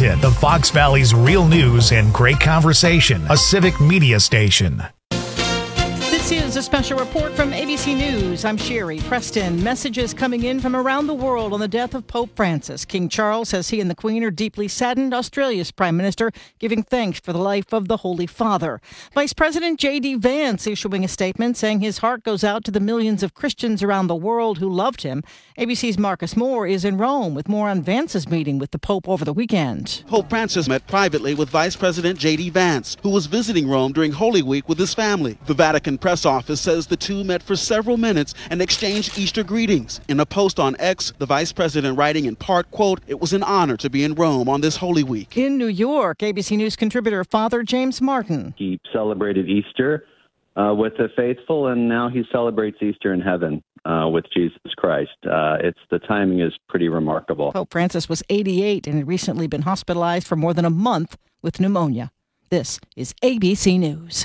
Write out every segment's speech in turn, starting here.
Edmonton, the Fox Valley's real news and great conversation, a civic media station. This is a special report from ABC News. I'm Sherry Preston. Messages coming in from around the world on the death of Pope Francis. King Charles says he and the Queen are deeply saddened. Australia's Prime Minister giving thanks for the life of the Holy Father. Vice President J.D. Vance issuing a statement saying his heart goes out to the millions of Christians around the world who loved him. ABC's Marcus Moore is in Rome with more on Vance's meeting with the Pope over the weekend. Pope Francis met privately with Vice President J.D. Vance, who was visiting Rome during Holy Week with his family. The Vatican press office says the two met for several minutes and exchanged Easter greetings. In a post on X, the vice president writing in part, quote, "It was an honor to be in Rome on this Holy Week." In New York, ABC News contributor Father James Martin. He celebrated Easter with the faithful, and now he celebrates Easter in heaven with Jesus Christ. The timing is pretty remarkable. Pope Francis was 88 and had recently been hospitalized for more than a month with pneumonia. This is ABC News.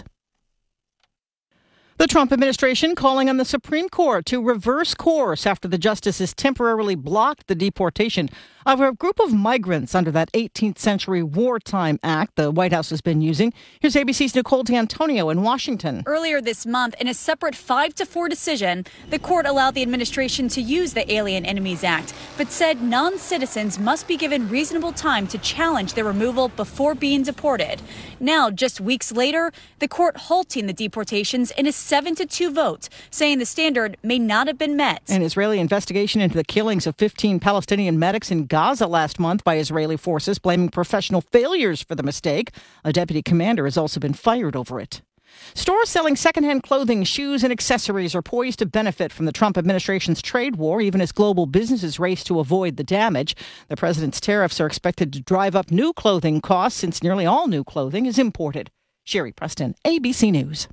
The Trump administration calling on the Supreme Court to reverse course after the justices temporarily blocked the deportation of a group of migrants under that 18th century wartime act the White House has been using. Here's ABC's Nicole D'Antonio in Washington. Earlier this month, in a separate 5-4 decision, the court allowed the administration to use the Alien Enemies Act, but said non-citizens must be given reasonable time to challenge their removal before being deported. Now, just weeks later, the court halting the deportations in a 7-2 vote, saying the standard may not have been met. An Israeli investigation into the killings of 15 Palestinian medics in Gaza last month by Israeli forces, blaming professional failures for the mistake. A deputy commander has also been fired over it. Stores selling secondhand clothing, shoes, and accessories are poised to benefit from the Trump administration's trade war, even as global businesses race to avoid the damage. The president's tariffs are expected to drive up new clothing costs since nearly all new clothing is imported. Sherry Preston, ABC News.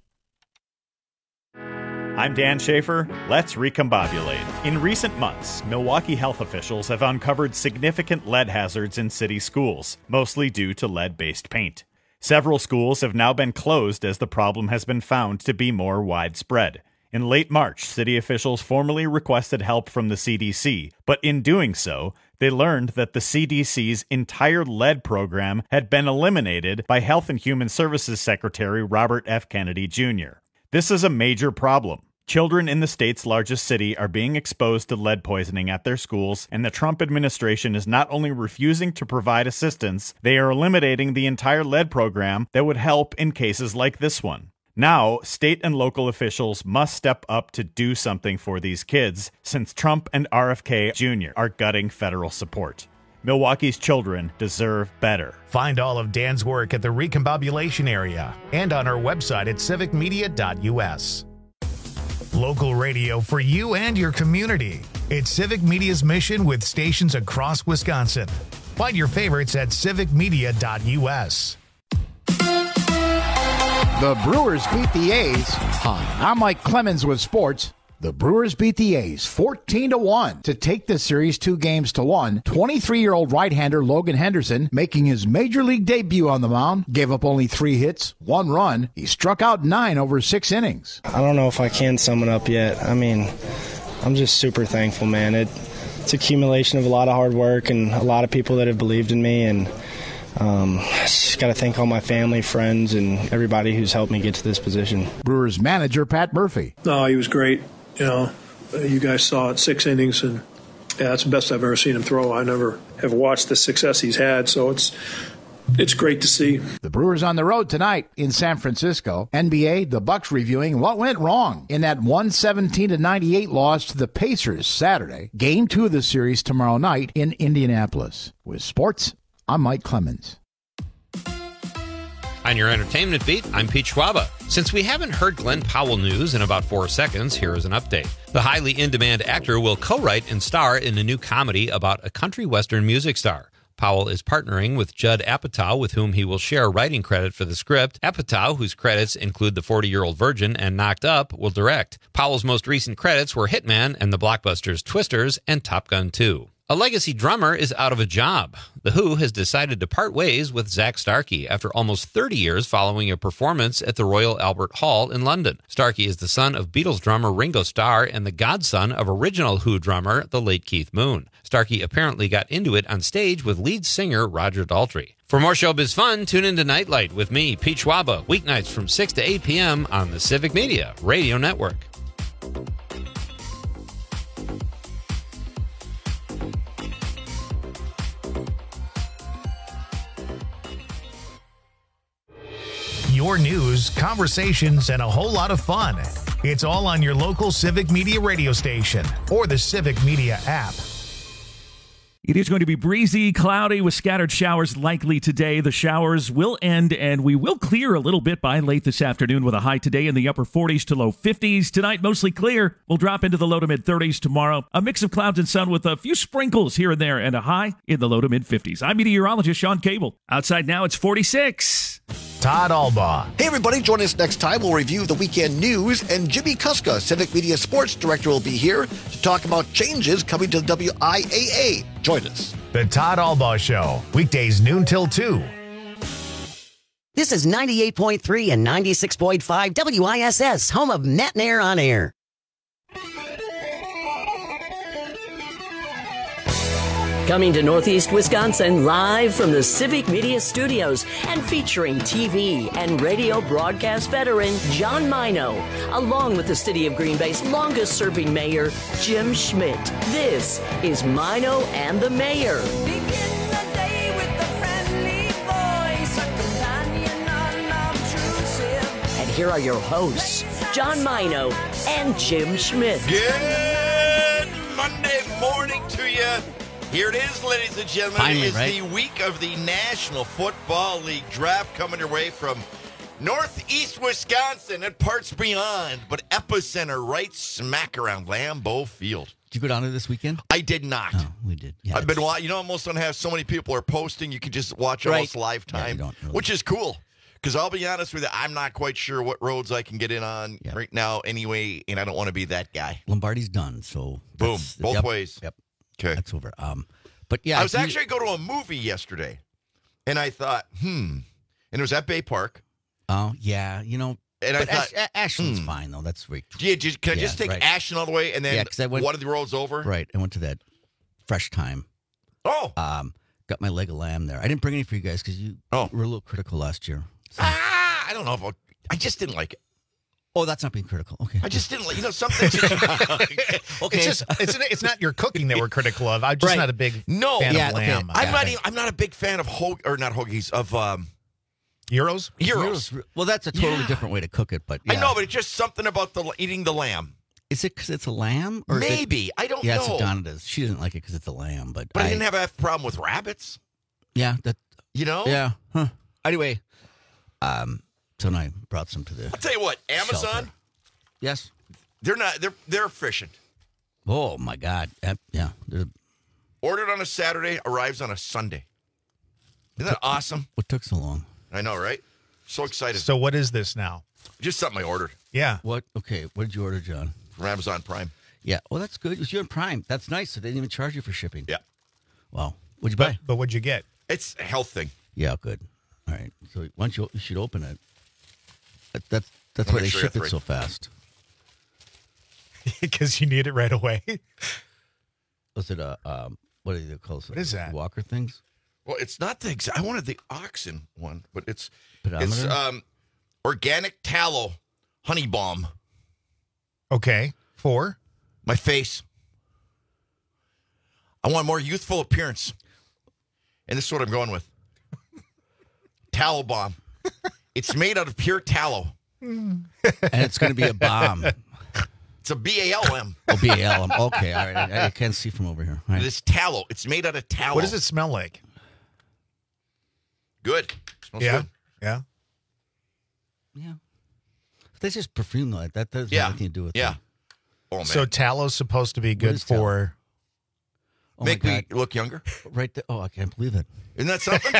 I'm Dan Schaefer. Let's recombobulate. In recent months, Milwaukee health officials have uncovered significant lead hazards in city schools, mostly due to lead-based paint. Several schools have now been closed as the problem has been found to be more widespread. In late March, city officials formally requested help from the CDC, but in doing so, they learned that the CDC's entire lead program had been eliminated by Health and Human Services Secretary Robert F. Kennedy Jr. This is a major problem. Children in the state's largest city are being exposed to lead poisoning at their schools, and the Trump administration is not only refusing to provide assistance, they are eliminating the entire lead program that would help in cases like this one. Now, state and local officials must step up to do something for these kids, since Trump and RFK Jr. are gutting federal support. Milwaukee's children deserve better. Find all of Dan's work at the Recombobulation area and on our website at civicmedia.us. Local radio for you and your community. It's Civic Media's mission with stations across Wisconsin. Find your favorites at civicmedia.us. The Brewers beat the A's. Hi, I'm Mike Clemens with sports. The Brewers beat the A's 14-1 to take the series 2-1. 23-year-old right-hander Logan Henderson, making his major league debut on the mound, gave up only 3 hits, 1 run. He struck out 9 over 6 innings. I don't know if I can sum it up yet. I mean, I'm just super thankful, man. It's accumulation of a lot of hard work and a lot of people that have believed in me, and I just got to thank all my family, friends, and everybody who's helped me get to this position. Brewers manager Pat Murphy. No, he was great. You know, you guys saw it, 6 innings, and yeah, that's the best I've ever seen him throw. I never have watched the success he's had, so it's great to see. The Brewers on the road tonight in San Francisco. NBA, the Bucks reviewing what went wrong in that 117-98 loss to the Pacers Saturday. Game 2 of the series tomorrow night in Indianapolis. With sports, I'm Mike Clemens. On your entertainment beat, I'm Pete Schwaba. Since we haven't heard Glenn Powell news in about 4 seconds, here is an update. The highly in-demand actor will co-write and star in a new comedy about a country western music star. Powell is partnering with Judd Apatow, with whom he will share writing credit for the script. Apatow, whose credits include The 40-Year-Old Virgin and Knocked Up, will direct. Powell's most recent credits were Hitman and the blockbusters Twisters and Top Gun 2. A legacy drummer is out of a job. The Who has decided to part ways with Zach Starkey after almost 30 years following a performance at the Royal Albert Hall in London. Starkey is the son of Beatles drummer Ringo Starr and the godson of original Who drummer, the late Keith Moon. Starkey apparently got into it on stage with lead singer Roger Daltrey. For more showbiz fun, tune into Nightlight with me, Pete Schwaba, weeknights from 6 to 8 p.m. on the Civic Media Radio Network. Your news, conversations, and a whole lot of fun. It's all on your local Civic Media radio station or the Civic Media app. It is going to be breezy, cloudy with scattered showers likely today. The showers will end and we will clear a little bit by late this afternoon with a high today in the upper 40s to low 50s. Tonight, mostly clear. We'll drop into the low to mid 30s tomorrow. A mix of clouds and sun with a few sprinkles here and there and a high in the low to mid 50s. I'm meteorologist Sean Cable. Outside now, it's 46. Todd Albaugh. Hey, everybody. Join us next time. We'll review the weekend news, and Jimmy Kuska, Civic Media Sports Director, will be here to talk about changes coming to WIAA. Join us. The Todd Albaugh Show, weekdays noon till 2. This is 98.3 and 96.5 WISS, home of Matt Nair on Air. Coming to Northeast Wisconsin live from the Civic Media Studios and featuring TV and radio broadcast veteran John Mino, along with the City of Green Bay's longest-serving mayor, Jim Schmidt. This is Mino and the Mayor. And here are your hosts, John Mino and Jim Schmidt. Good Monday morning to you. Here it is, ladies and gentlemen. Finally, it is the week of the National Football League draft coming your way from Northeast Wisconsin and parts beyond, but epicenter right smack around Lambeau Field. Did you go down to this weekend? I did not. Oh, we did. Yeah, I've been watching. You know, almost don't have so many people are posting. You can just watch almost live time, which is cool. Because I'll be honest with you, I'm not quite sure what roads I can get in on right now anyway, and I don't want to be that guy. Lombardi's done, so boom, both ways. Yep. Okay. That's over. But yeah, I was actually going to a movie yesterday, and I thought, and it was at Bay Park. Oh yeah, you know. And I thought Ashland's fine though. That's great. Yeah, can I just take Ashland all the way, and then one of the roads over? Right. I went to that Fresh Time. Oh. Got my leg of lamb there. I didn't bring any for you guys because you were a little critical last year. So. I don't know if I just didn't like it. Oh, that's not being critical. Okay. I just didn't like, something. Okay. It's not your cooking that we're critical of. I'm just not a big fan of lamb. Okay. I'm not a big fan of Gyros? Gyros. Well, that's a totally different way to cook it, but I know, but it's just something about eating the lamb. Is it because it's a lamb? Or maybe. I don't know. Yeah, it's Donna does. She doesn't like it because it's a lamb, but I didn't have a problem with rabbits. Yeah, that. Yeah. Huh. Anyway, so I brought some to the. I'll tell you what, Amazon. Shelter. Yes. They're efficient. Oh my God. Yeah. Ordered on a Saturday, arrives on a Sunday. Isn't that awesome? What took so long? I know, right? So excited. So what is this now? Just something I ordered. Yeah. What? Okay. What did you order, John? From Amazon Prime. Yeah. Well, that's good. It was you in Prime. That's nice. So they didn't even charge you for shipping. Yeah. Wow. What'd you buy? But what'd you get? It's a health thing. Yeah. Good. All right. So once you should open it. That's why they ship it so fast. Because you need it right away. Was it what do they call it? What is that? Walker things? Well, it's not the I wanted the oxen one, but it's organic tallow honey balm. Okay. For? My face. I want a more youthful appearance. And this is what I'm going with. Tallow balm. It's made out of pure tallow. And it's going to be a bomb. It's a BALM. Oh, BALM. Okay, all right. I can't see from over here. All right. It's tallow. It's made out of tallow. What does it smell like? Good. Smells yeah. good. Yeah. Yeah. That's just perfume, though. That doesn't have anything to do with it. Oh, man. So tallow's supposed to be good for... Oh, make me look younger? Right there. Oh, I can't believe it. Isn't that something?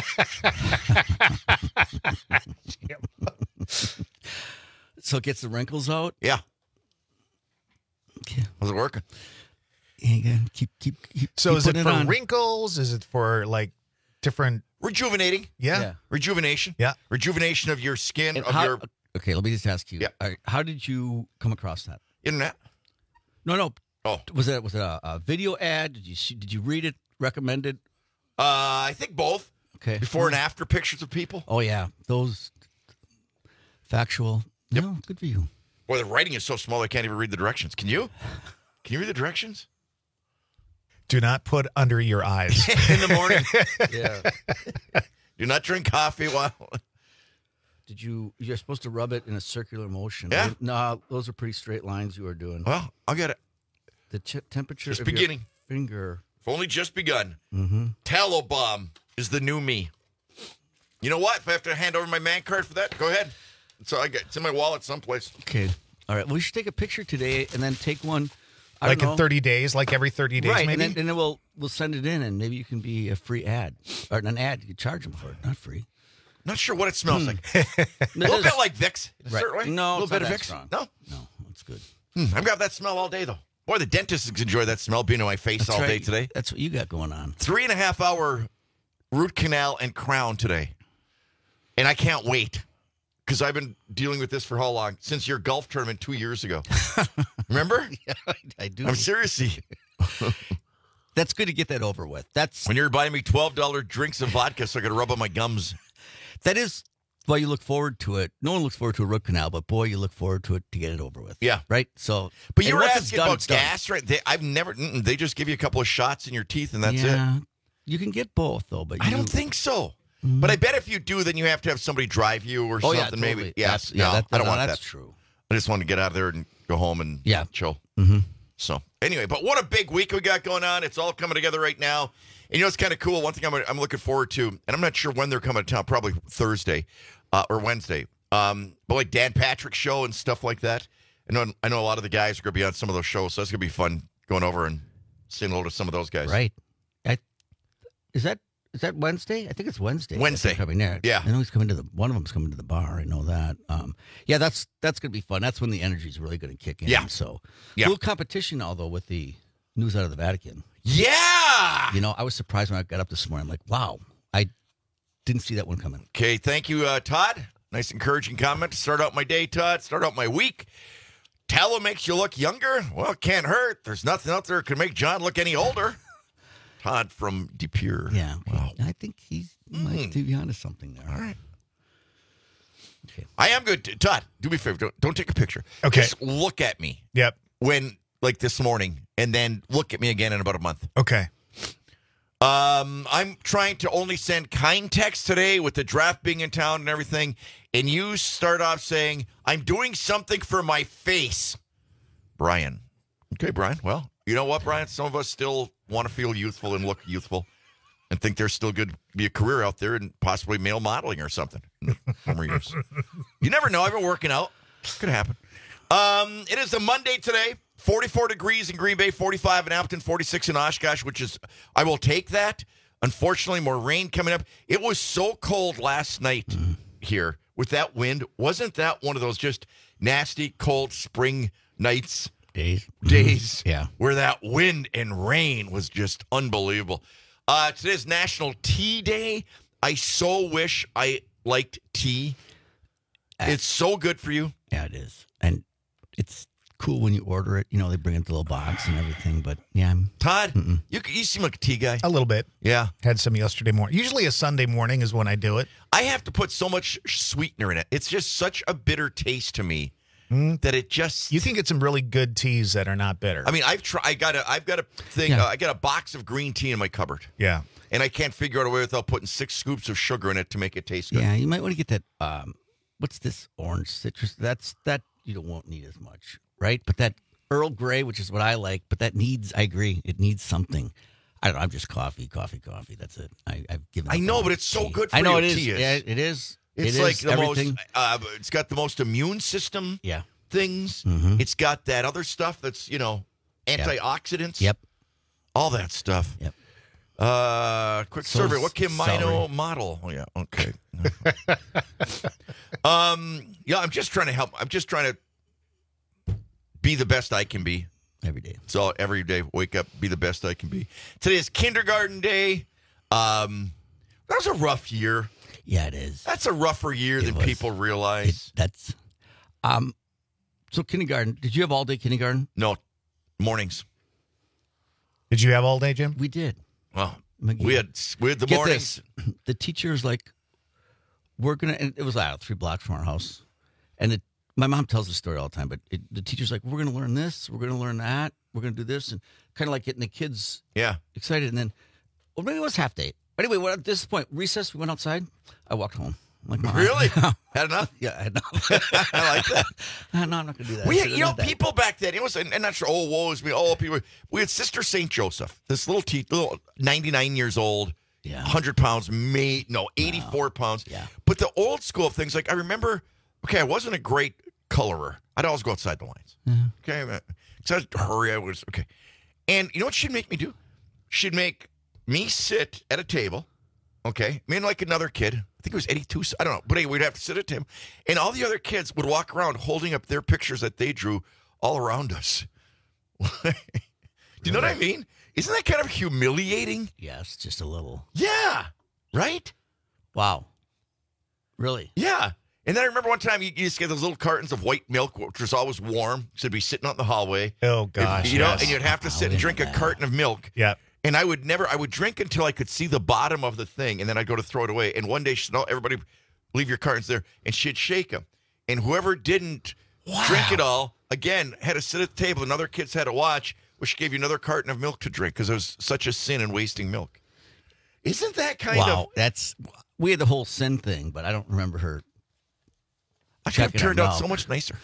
So it gets the wrinkles out? Yeah. Okay. How's it working? Keep So is it putting for on. wrinkles? Is it for like different? Rejuvenating. Yeah. Rejuvenation. Yeah. Rejuvenation of your skin, And of how- your Okay, let me just ask you. Yeah. All right, how did you come across that? internet. No. Oh. Was it a video ad? Did you read it? Recommend it? I think both. Okay. Before and after pictures of people. Oh yeah, those factual. Yep. No, good for you. Boy, the writing is so small I can't even read the directions. Can you? Can you read the directions? Do not put under your eyes. In the morning. Yeah. Do not drink coffee while. You're supposed to rub it in a circular motion. Yeah. No, those are pretty straight lines you were doing. Well, I'll get it. The temperature Just of beginning. your finger. I've only just begun. Mm-hmm. Tallow Bomb is the new me. You know what? If I have to hand over my man card for that, go ahead. It's in my wallet someplace. Okay. All right. Well, we should take a picture today and then take one. Like in 30 days, like every 30 days, right, maybe? and then we'll send it in, and maybe you can be a free ad. Or an ad, you can charge them for it, not free. Not sure what it smells like. A little bit like Vicks. Right. Certainly. No, a little it's bit not of that Vicks. strong. No? No, it's good. I've got that smell all day, though. Boy, the dentists enjoy that smell being in my face all day today. That's what you got going on. 3.5 hour root canal and crown today. And I can't wait. Because I've been dealing with this for how long? Since your golf tournament 2 years ago. Remember? Yeah, I do. I'm seriously. That's good to get that over with. That's when you're buying me $12 drinks of vodka so I can rub on my gums. That is why you look forward to it. No one looks forward to a root canal, but boy, you look forward to it to get it over with. Yeah. Right? So, but you were once asking about gas, right? I've never, they just give you a couple of shots in your teeth and that's it. You can get both, though. But I don't think so. Mm-hmm. But I bet if you do, then you have to have somebody drive you or something, totally. maybe. Yes. I don't want that. That's true. I just want to get out of there and go home and chill. Mm-hmm. So, anyway, but what a big week we got going on. It's all coming together right now. And you know, it's kind of cool. One thing I'm looking forward to, and I'm not sure when they're coming to town, probably Thursday or Wednesday. But like Dan Patrick's show and stuff like that. I know a lot of the guys are going to be on some of those shows, so that's going to be fun going over and saying hello to some of those guys. Right. Is that Wednesday? I think it's Wednesday. Wednesday. Coming there. Yeah. I know he's coming to one of them's coming to the bar. I know that. That's going to be fun. That's when the energy is really going to kick in. Yeah. So, a yeah. little competition, although, with the news out of the Vatican. Yeah. You know, I was surprised when I got up this morning. I'm like, wow, I didn't see that one coming. Okay. Thank you, Todd. Nice encouraging comment to start out my day, Todd. Start out my week. Tallow makes you look younger. Well, it can't hurt. There's nothing out there that can make John look any older. Todd from De Pere. Yeah. Wow. I think he might be onto something there. All right. Okay. I am good. Todd, do me a favor. Don't take a picture. Okay. Just look at me. Yep. When, like this morning, and then look at me again in about a month. Okay. I'm trying to only send kind texts today with the draft being in town and everything. And you start off saying, I'm doing something for my face. Brian. Okay, Brian. Well, you know what, Brian? Some of us still want to feel youthful and look youthful and think there's still good be a career out there and possibly male modeling or something in the former years. You never know. I've been working out. Could happen. It is a Monday today. 44 degrees in Green Bay, 45 in Appleton, 46 in Oshkosh, which is, I will take that. Unfortunately, more rain coming up. It was so cold last night here with that wind. Wasn't that one of those just nasty, cold spring nights? Days. Yeah. Where that wind and rain was just unbelievable. Today's National Tea Day. I so wish I liked tea. It's so good for you. Yeah, it is. And it's cool when you order it. You know, they bring it the little box and everything. But, yeah. Todd, you seem like a tea guy. A little bit. Yeah. Had some yesterday morning. Usually a Sunday morning is when I do it. I have to put so much sweetener in it. It's just such a bitter taste to me. That it just you can get some really good teas that are not bitter. I mean, I've got a thing. Yeah. I got a box of green tea in my cupboard. Yeah, and I can't figure out a way without putting 6 scoops of sugar in it to make it taste good. Yeah, you might want to get that. What's this orange citrus? That you won't need as much, right? But that Earl Grey, which is what I like, but that needs. I agree, it needs something. I don't know. I'm just coffee. That's it. I've given. I know, but it's so good for you. I know it is. Tea is. Yeah, it is. It's like the everything. Most. It's got the most immune system. Yeah. Things. It's got that other stuff that's antioxidants. Yep. All that stuff. Yep. Quick survey. What Kim Mino model? Oh yeah. Okay. Yeah. I'm just trying to help. I'm just trying to be the best I can be. Every day. So every day, wake up, be the best I can be. Today is kindergarten day. That was a rough year. Yeah, it is. That's a rougher year than people realize. So kindergarten, did you have all-day kindergarten? No, mornings. Did you have all day, Jim? We did. Well, we had the Get mornings. This. The teacher's like, we're going to, and it was 3 blocks from our house. And my mom tells the story all the time, but the teacher's like, we're going to learn this, we're going to learn that, we're going to do this, and kind of like getting the kids excited. And then, well, maybe it was half day. But anyway, at this point, recess, we went outside. I walked home. I'm like, really? Had enough? Yeah, I had enough. I like that. No, I'm not going to do that. People back then, it was, and not sure, woe is me, people. We had Sister St. Joseph, this little 99 years old, 100 pounds, 84 pounds. Yeah. But the old school things, like I remember, I wasn't a great colorer. I'd always go outside the lines. Mm-hmm. Okay, so I'd hurry. And you know what she'd make me do? She'd make me sit at a table, me and like another kid. I think it was 82. I don't know. But anyway, we'd have to sit at him. And all the other kids would walk around holding up their pictures that they drew all around us. Do you know what I mean? Isn't that kind of humiliating? Yes, just a little. Yeah. Right? Wow. Really? Yeah. And then I remember one time you just get those little cartons of white milk, which was always warm. So it'd be sitting out in the hallway. Oh, gosh. And you'd have to sit and drink a carton of milk. Yeah. And I would drink until I could see the bottom of the thing, and then I'd go to throw it away. And one day, she'd know, everybody leave your cartons there, and she'd shake them. And whoever didn't drink it all, again, had to sit at the table, and other kids had to watch, which she gave you another carton of milk to drink, because it was such a sin in wasting milk. Isn't that kind of... We had the whole sin thing, but I don't remember her. I could have turned out so much nicer.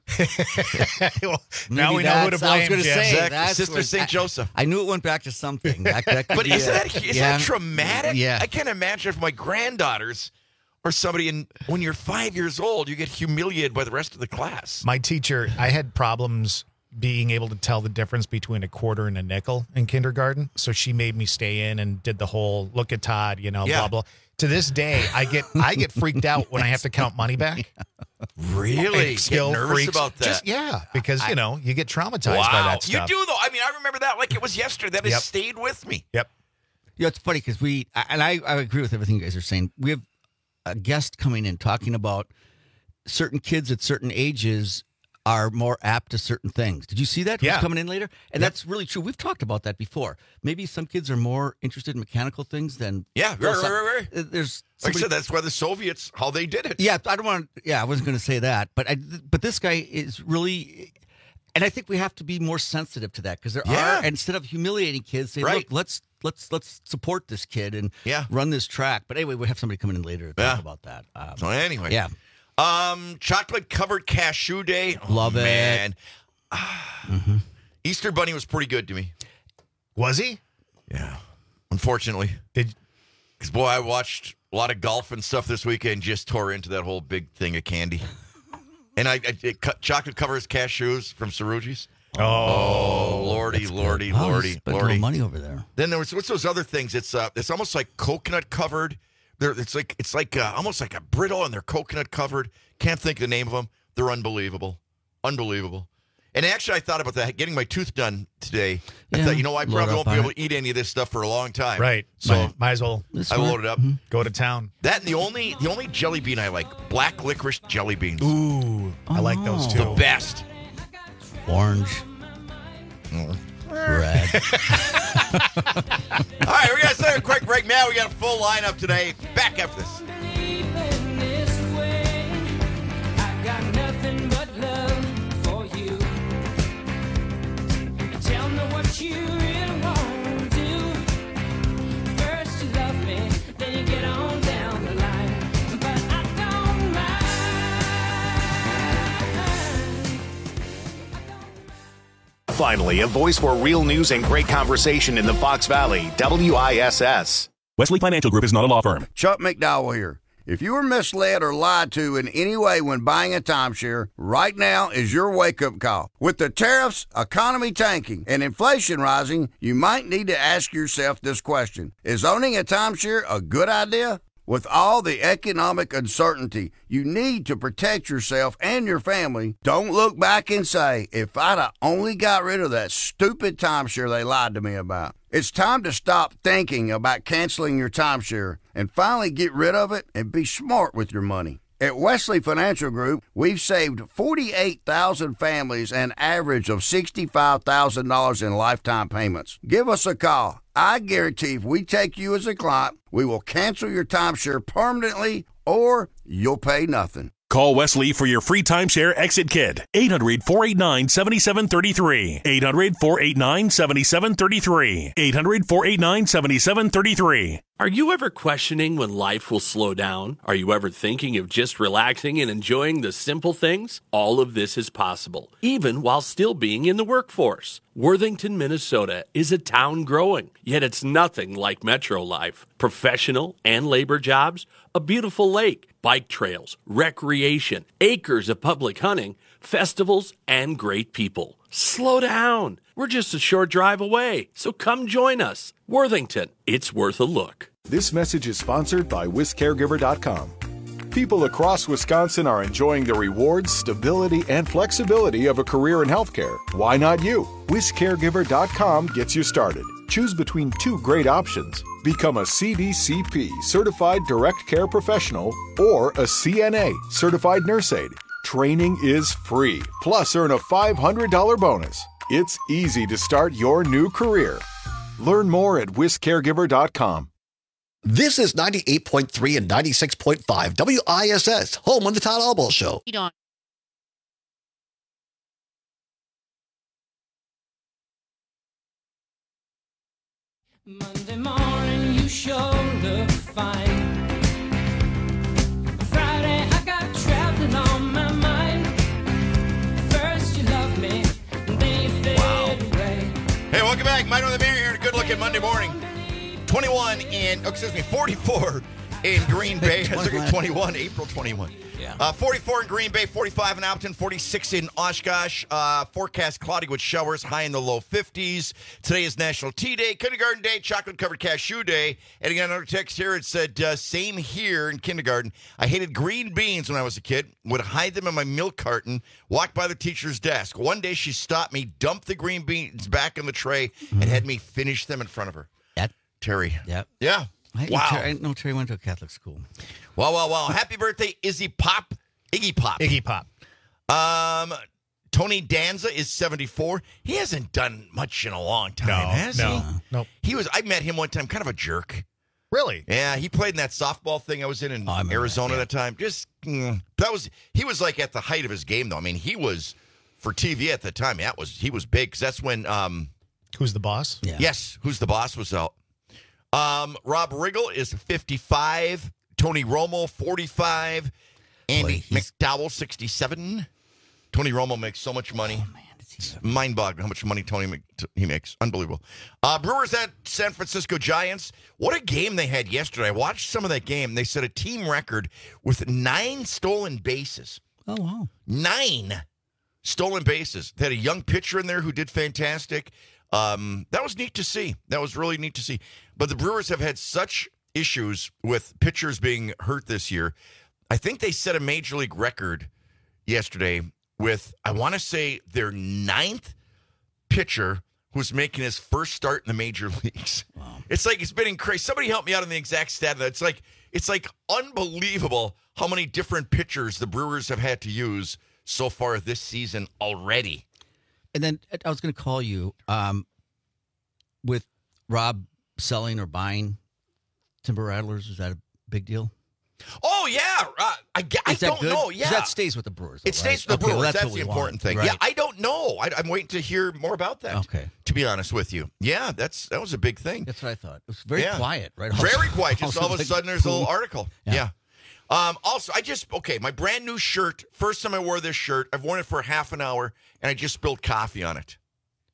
Well, now we know who to blame. I was going to say, Sister St. Joseph. I knew it went back to something. But isn't that traumatic? Yeah. I can't imagine if my granddaughters or somebody, when you're 5 years old, you get humiliated by the rest of the class. My teacher, I had problems being able to tell the difference between a quarter and a nickel in kindergarten. So she made me stay in and did the whole look at Todd, blah, blah. To this day, I get freaked out when I have to count money back. Really? Get nervous about that? Because, you get traumatized by that stuff. You do, though. I mean, I remember that like it was yesterday. That has stayed with me. Yep. Yeah, it's funny because I agree with everything you guys are saying. We have a guest coming in talking about certain kids at certain ages are more apt to certain things. Did you see that? Yeah. Who's coming in later? And that's really true. We've talked about that before. Maybe some kids are more interested in mechanical things than... Yeah, right. There's like I said, that's why the Soviets, how they did it. Yeah, I wasn't going to say that. But this guy is really... And I think we have to be more sensitive to that because there are, instead of humiliating kids, say, look, let's support this kid and run this track. But anyway, we have somebody coming in later to talk about that. So anyway. Yeah. Chocolate covered cashew day. Love it. Man. Easter Bunny was pretty good to me. Was he? Yeah. Unfortunately. Because, boy, I watched a lot of golf and stuff this weekend and just tore into that whole big thing of candy. And I chocolate covers cashews from Cerrugi's. Oh, lordy. Spent a little money over there. Then what's those other things? It's almost like coconut covered. It's like almost like a brittle, and they're coconut covered. Can't think of the name of them. They're unbelievable. And actually, I thought about that, getting my tooth done today. I thought, I probably won't be able to eat any of this stuff for a long time. Right. So might as well. I loaded up. Go to town. That and the only jelly bean I like, black licorice jelly beans. Ooh, I like those too. The best. Orange. Red. All right, we're going to take a quick break. Man, we got a full lineup today. Back after this. Finally, a voice for real news and great conversation in the Fox Valley. WISS. Wesley Financial Group is not a law firm. Chuck McDowell here. If you were misled or lied to in any way when buying a timeshare, right now is your wake-up call. With the tariffs, economy tanking, and inflation rising, you might need to ask yourself this question. Is owning a timeshare a good idea With all the economic uncertainty, you need to protect yourself and your family. Don't look back and say, if I'd have only got rid of that stupid timeshare they lied to me about. It's time to stop thinking about canceling your timeshare and finally get rid of it and be smart with your money. At Wesley Financial Group, we've saved 48,000 families an average of $65,000 in lifetime payments. Give us a call. I guarantee if we take you as a client, we will cancel your timeshare permanently or you'll pay nothing. Call Wesley for your free timeshare exit kit. 800-489-7733. 800-489-7733. 800-489-7733. Are you ever questioning when life will slow down? Are you ever thinking of just relaxing and enjoying the simple things? All of this is possible, even while still being in the workforce. Worthington, Minnesota is a town growing, yet it's nothing like metro life. Professional and labor jobs, a beautiful lake, bike trails, recreation, acres of public hunting, festivals, and great people. Slow down. We're just a short drive away, so come join us. Worthington, it's worth a look. This message is sponsored by WisCaregiver.com. People across Wisconsin are enjoying the rewards, stability, and flexibility of a career in healthcare. Why not you? WisCaregiver.com gets you started. Choose between two great options. Become a CDCP, Certified Direct Care Professional, or a CNA, Certified Nurse Aide. Training is free, plus earn a $500 bonus. It's easy to start your new career. Learn more at WisCaregiver.com. This is 98.3 and 96.5 WISS, home of the Todd Albaugh Show. Monday morning, you sure look fine. Friday, I got traveling on my mind. First, you love me, then you fade away. Hey, welcome back. Mike on the Mayor here on a good-looking Monday morning. 44 in Green Bay. 21, April 21. Yeah. 44 in Green Bay, 45 in Alton, 46 in Oshkosh. Forecast cloudy with showers, high in the low 50s. Today is National Tea Day, Kindergarten Day, Chocolate-Covered Cashew Day. And again, another text here. It said, same here in kindergarten. I hated green beans when I was a kid. Would hide them in my milk carton, walk by the teacher's desk. One day she stopped me, dumped the green beans back in the tray, and had me finish them in front of her. Terry. Yep. Yeah. Wow. I didn't know Terry went to a Catholic school. Wow. Happy birthday, Iggy Pop. Iggy Pop. Tony Danza is 74. He hasn't done much in a long time, has he? No. I met him one time, kind of a jerk. Really? Yeah, he played in that softball thing I was in Arizona that time. He was like at the height of his game, though. I mean, he was, for TV at the time, he was big, because that's when... Who's the Boss? Yeah. Yes, Who's the Boss was out. Rob Riggle is 55. Tony Romo, 45. Andy McDowell, 67. Tony Romo makes so much money. Oh, man, it's mind-boggling how much money he makes. Unbelievable. Brewers at San Francisco Giants. What a game they had yesterday. I watched some of that game. They set a team record with 9 stolen bases. Oh, wow. 9 stolen bases. They had a young pitcher in there who did fantastic. That was neat to see. That was really neat to see. But the Brewers have had such issues with pitchers being hurt this year. I think they set a major league record yesterday with, I want to say, their 9th pitcher who's making his first start in the major leagues. Wow. It's been crazy. Somebody help me out on the exact stat of that. It's like unbelievable how many different pitchers the Brewers have had to use so far this season already. And then I was going to call you with Rob selling or buying Timber Rattlers. Is that a big deal? Oh, yeah. I don't know. Yeah. That stays with the Brewers. Though, it stays with the Brewers. Well, that's the important thing. Right. Yeah, I don't know. I'm waiting to hear more about that. Okay. To be honest with you. Yeah, that was a big thing. That's what I thought. It was very quiet, right? Very quiet. Just all of a sudden there's a little article. Yeah. Also, my brand new shirt, first time I wore this shirt, I've worn it for half an hour, and I just spilled coffee on it.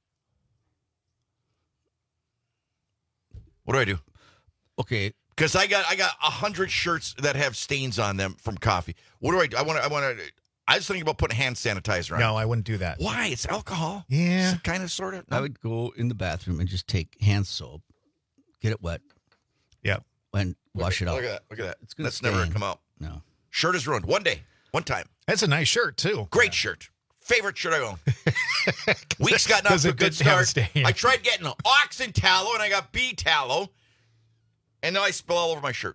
What do I do? Okay. Because I got 100 shirts that have stains on them from coffee. What do I do? I was thinking about putting hand sanitizer on. No, I wouldn't do that. Why? It's alcohol. Yeah. Kind of, sort of. No? I would go in the bathroom and just take hand soap, get it wet. Yeah. and wash it out. Look at that. Look at that. It's gonna That's never going stain. to come out. No. Shirt is ruined. One day. One time. That's a nice shirt, too. Great shirt. Favorite shirt I own. Week's gotten off 'Cause to a it good didn't have a start. stain. I tried getting oxen tallow, and I got bee tallow. And now I spill all over my shirt.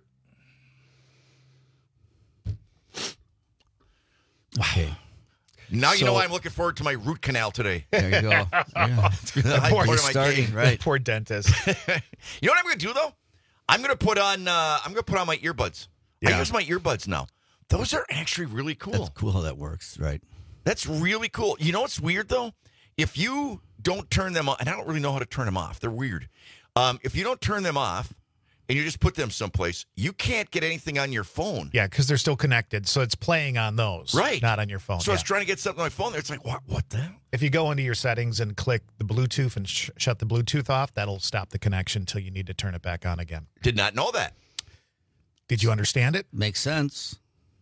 Okay. Now you So- know why I'm looking forward to my root canal today. There you go. Yeah. The high Poor point of my starting, game. right. Poor dentist. You know what I'm going to do though? I'm going to put on my earbuds. I use my earbuds now. Those are actually really cool. That's cool how that works, right? That's really cool. You know what's weird though? If you don't turn them on, and I don't really know how to turn them off. They're weird. If you don't turn them off and you just put them someplace, you can't get anything on your phone. Yeah, because they're still connected. So it's playing on those. Right. Not on your phone. So I yeah. was trying to get something on my phone there. It's like, what the hell? If you go into your settings and click the Bluetooth and shut the Bluetooth off, that'll stop the connection until you need to turn it back on again. Did not know that. Did you understand it? Makes sense.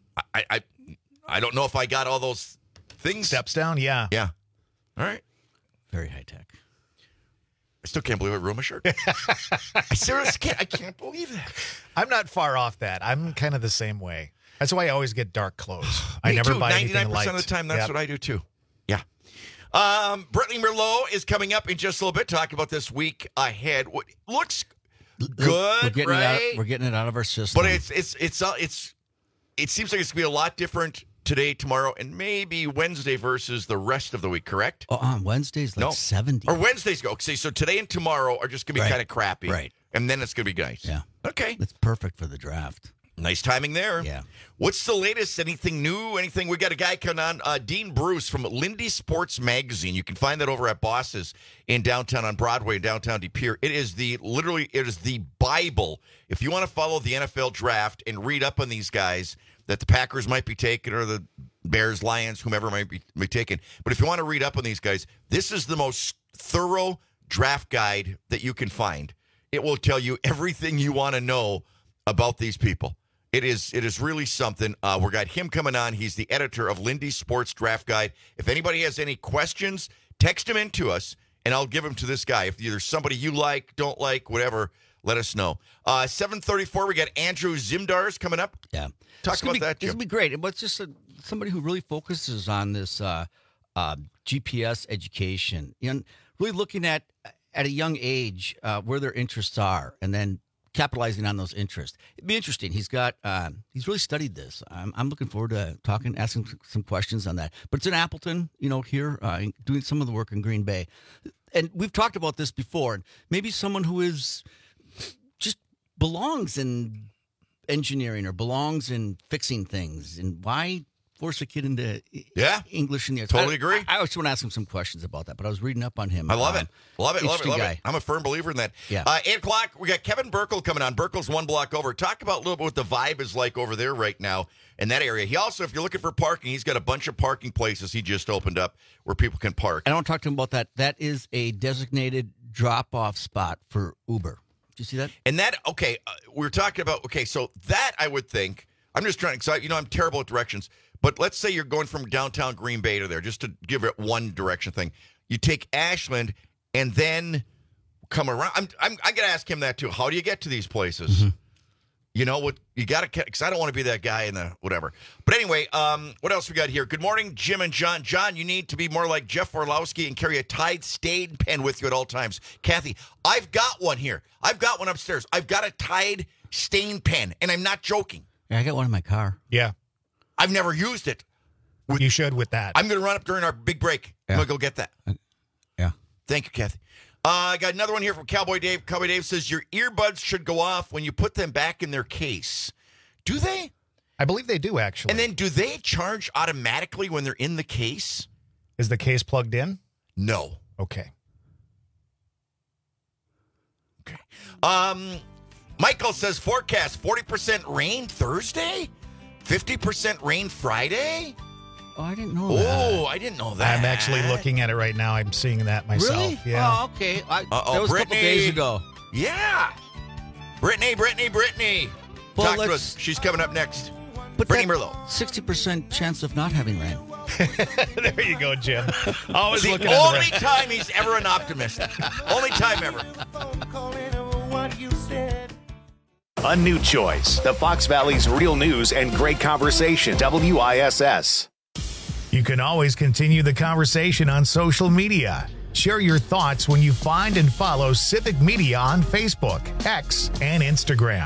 I don't know if I got all those things. Steps down? Yeah. Yeah. All right. Very high tech. I still can't believe I ruined my shirt. I seriously can't believe that. I'm not far off that. I'm kind of the same way. That's why I always get dark clothes. I Me never too. buy anything 99% light. of the time, that's Yep. what I do too. Yeah. Brittany Merlot is coming up in just a little bit. Talking about this week ahead. What looks good, We're getting right? we're getting it out of our system. But it seems like it's going to be a lot different today, tomorrow, and maybe Wednesday versus the rest of the week. Correct? Oh, on Wednesdays, like 70. Or Wednesdays go. Okay, so today and tomorrow are just going to be Right. kind of crappy, Right. And then it's going to be nice. Yeah. Okay. It's perfect for the draft. Nice timing there. Yeah. What's the latest? Anything new? Anything? We got a guy coming on, Dean Bruce from Lindy Sports Magazine. You can find that over at Boss's in downtown on Broadway, downtown De Pere. It is the Bible. If you want to follow the NFL draft and read up on these guys that the Packers might be taking or the Bears, Lions, whomever might be taken. But if you want to read up on these guys, this is the most thorough draft guide that you can find. It will tell you everything you want to know about these people. It is really something. We got him coming on. He's the editor of Lindy Sports Draft Guide. If anybody has any questions, text them in to us, and I'll give them to this guy. If there's somebody you like, don't like, whatever, let us know. 7:34, we got Andrew Zimdars coming up. Yeah. Talk about that, This Jim. would be great. But it's just somebody who really focuses on this GPS education. Really looking at a young age where their interests are, and then capitalizing on those interests. It'd be interesting. He's really studied this. I'm looking forward to asking some questions on that. But it's in Appleton, here, doing some of the work in Green Bay. And we've talked about this before. Maybe someone who is just belongs in engineering or belongs in fixing things. And why force a kid into English in the Totally agree. I always want to ask him some questions about that, but I was reading up on him. I love it. Love it. Interesting guy. I'm a firm believer in that. Yeah. 8 o'clock, we got Kevin Burkle coming on. Burkle's one block over. Talk about a little bit what the vibe is like over there right now in that area. He also, if you're looking for parking, he's got a bunch of parking places he just opened up where people can park. I want to talk to him about that. That is a designated drop-off spot for Uber. Did you see that? And that, okay, we're talking about, so that I would think, I'm just trying, because I'm terrible at directions, but let's say you're going from downtown Green Bay to there, just to give it one direction thing. You take Ashland and then come around. I'm going to ask him that too. How do you get to these places? Mm-hmm. You know what? You got to, because I don't want to be that guy in the whatever. But anyway, what else we got here? Good morning, Jim and John. John, you need to be more like Jeff Orlowski and carry a Tide stain pen with you at all times. Kathy, I've got one here. I've got one upstairs. I've got a Tide stain pen, and I'm not joking. Yeah, I got one in my car. Yeah. I've never used it. You should with that. I'm going to run up during our big break. Yeah. I'm going to go get that. Yeah. Thank you, Kathy. I got another one here from Cowboy Dave. Cowboy Dave says, your earbuds should go off when you put them back in their case. Do they? I believe they do, actually. And then do they charge automatically when they're in the case? Is the case plugged in? No. Okay. Michael says, forecast 40% rain Thursday? 50% rain Friday? Oh, I didn't know that. Oh, I didn't know that. I'm actually looking at it right now. I'm seeing that myself. Really? Yeah. Oh, okay. That was Brittany. a couple days ago. Yeah. Brittany. Well, Talk to us. She's coming up next. But Brittany Merlot. 60% chance of not having rain. There you go, Jim. Always The looking at the only rain. time he's ever an optimist. Only time ever. A new choice. The Fox Valley's real news and great conversation. WISS. You can always continue the conversation on social media. Share your thoughts when you find and follow Civic Media on Facebook, X, and Instagram.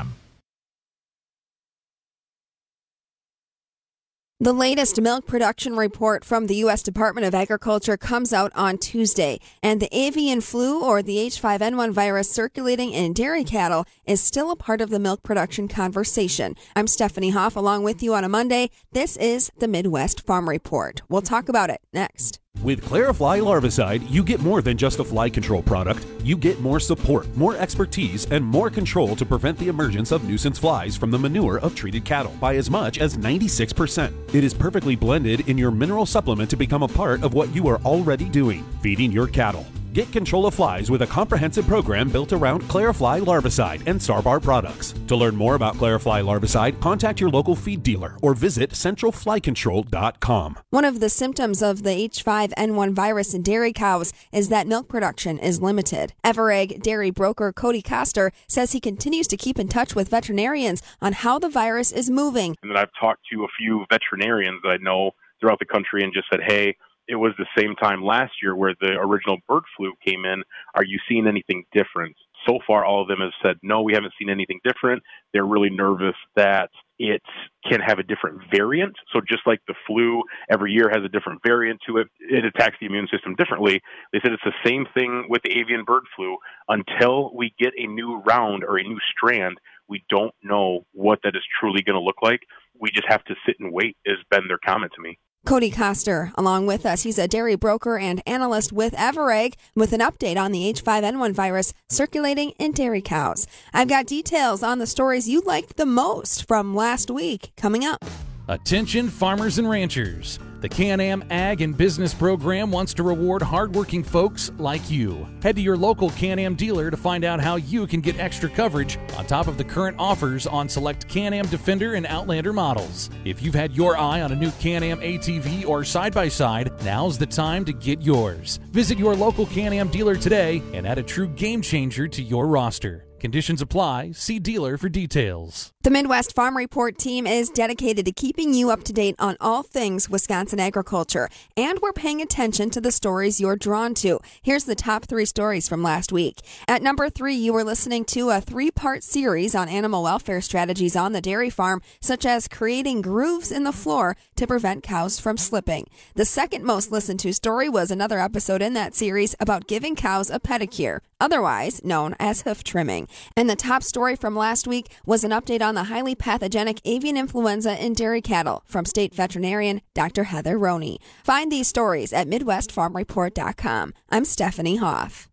The latest milk production report from the U.S. Department of Agriculture comes out on Tuesday, and the avian flu, or the H5N1 virus circulating in dairy cattle, is still a part of the milk production conversation. I'm Stephanie Hoff, along with you on a Monday. This is the Midwest Farm Report. We'll talk about it next. With Clarifly Larvicide, you get more than just a fly control product. You get more support, more expertise, and more control to prevent the emergence of nuisance flies from the manure of treated cattle by as much as 96%. It is perfectly blended in your mineral supplement to become a part of what you are already doing, feeding your cattle. Get control of flies with a comprehensive program built around Clarifly Larvicide and Starbar products. To learn more about Clarifly Larvicide, contact your local feed dealer or visit centralflycontrol.com. One of the symptoms of the H5N1 virus in dairy cows is that milk production is limited. Everegg dairy broker Cody Koster says he continues to keep in touch with veterinarians on how the virus is moving. And then I've talked to a few veterinarians that I know throughout the country and just said, hey, it was the same time last year where the original bird flu came in. Are you seeing anything different? So far, all of them have said, no, we haven't seen anything different. They're really nervous that it can have a different variant. So just like the flu every year has a different variant to it, it attacks the immune system differently. They said it's the same thing with the avian bird flu. Until we get a new round or a new strand, we don't know what that is truly going to look like. We just have to sit and wait, has been their comment to me. Cody Koster, along with us. He's a dairy broker and analyst with Everegg, with an update on the H5N1 virus circulating in dairy cows. I've got details on the stories you liked the most from last week coming up. Attention farmers and ranchers. The Can-Am Ag and Business Program wants to reward hardworking folks like you. Head to your local Can-Am dealer to find out how you can get extra coverage on top of the current offers on select Can-Am Defender and Outlander models. If you've had your eye on a new Can-Am ATV or side-by-side, now's the time to get yours. Visit your local Can-Am dealer today and add a true game changer to your roster. Conditions apply. See dealer for details. The Midwest Farm Report team is dedicated to keeping you up to date on all things Wisconsin agriculture, and we're paying attention to the stories you're drawn to. Here's the top 3 stories from last week. At number 3, you were listening to a 3-part series on animal welfare strategies on the dairy farm, such as creating grooves in the floor to prevent cows from slipping. The second most listened to story was another episode in that series about giving cows a pedicure, otherwise known as hoof trimming. And the top story from last week was an update on the highly pathogenic avian influenza in dairy cattle from state veterinarian Dr. Heather Roney. Find these stories at MidwestFarmReport.com. I'm Stephanie Hoff.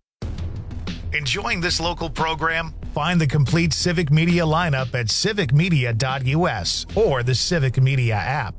Enjoying this local program? Find the complete Civic Media lineup at civicmedia.us or the Civic Media app.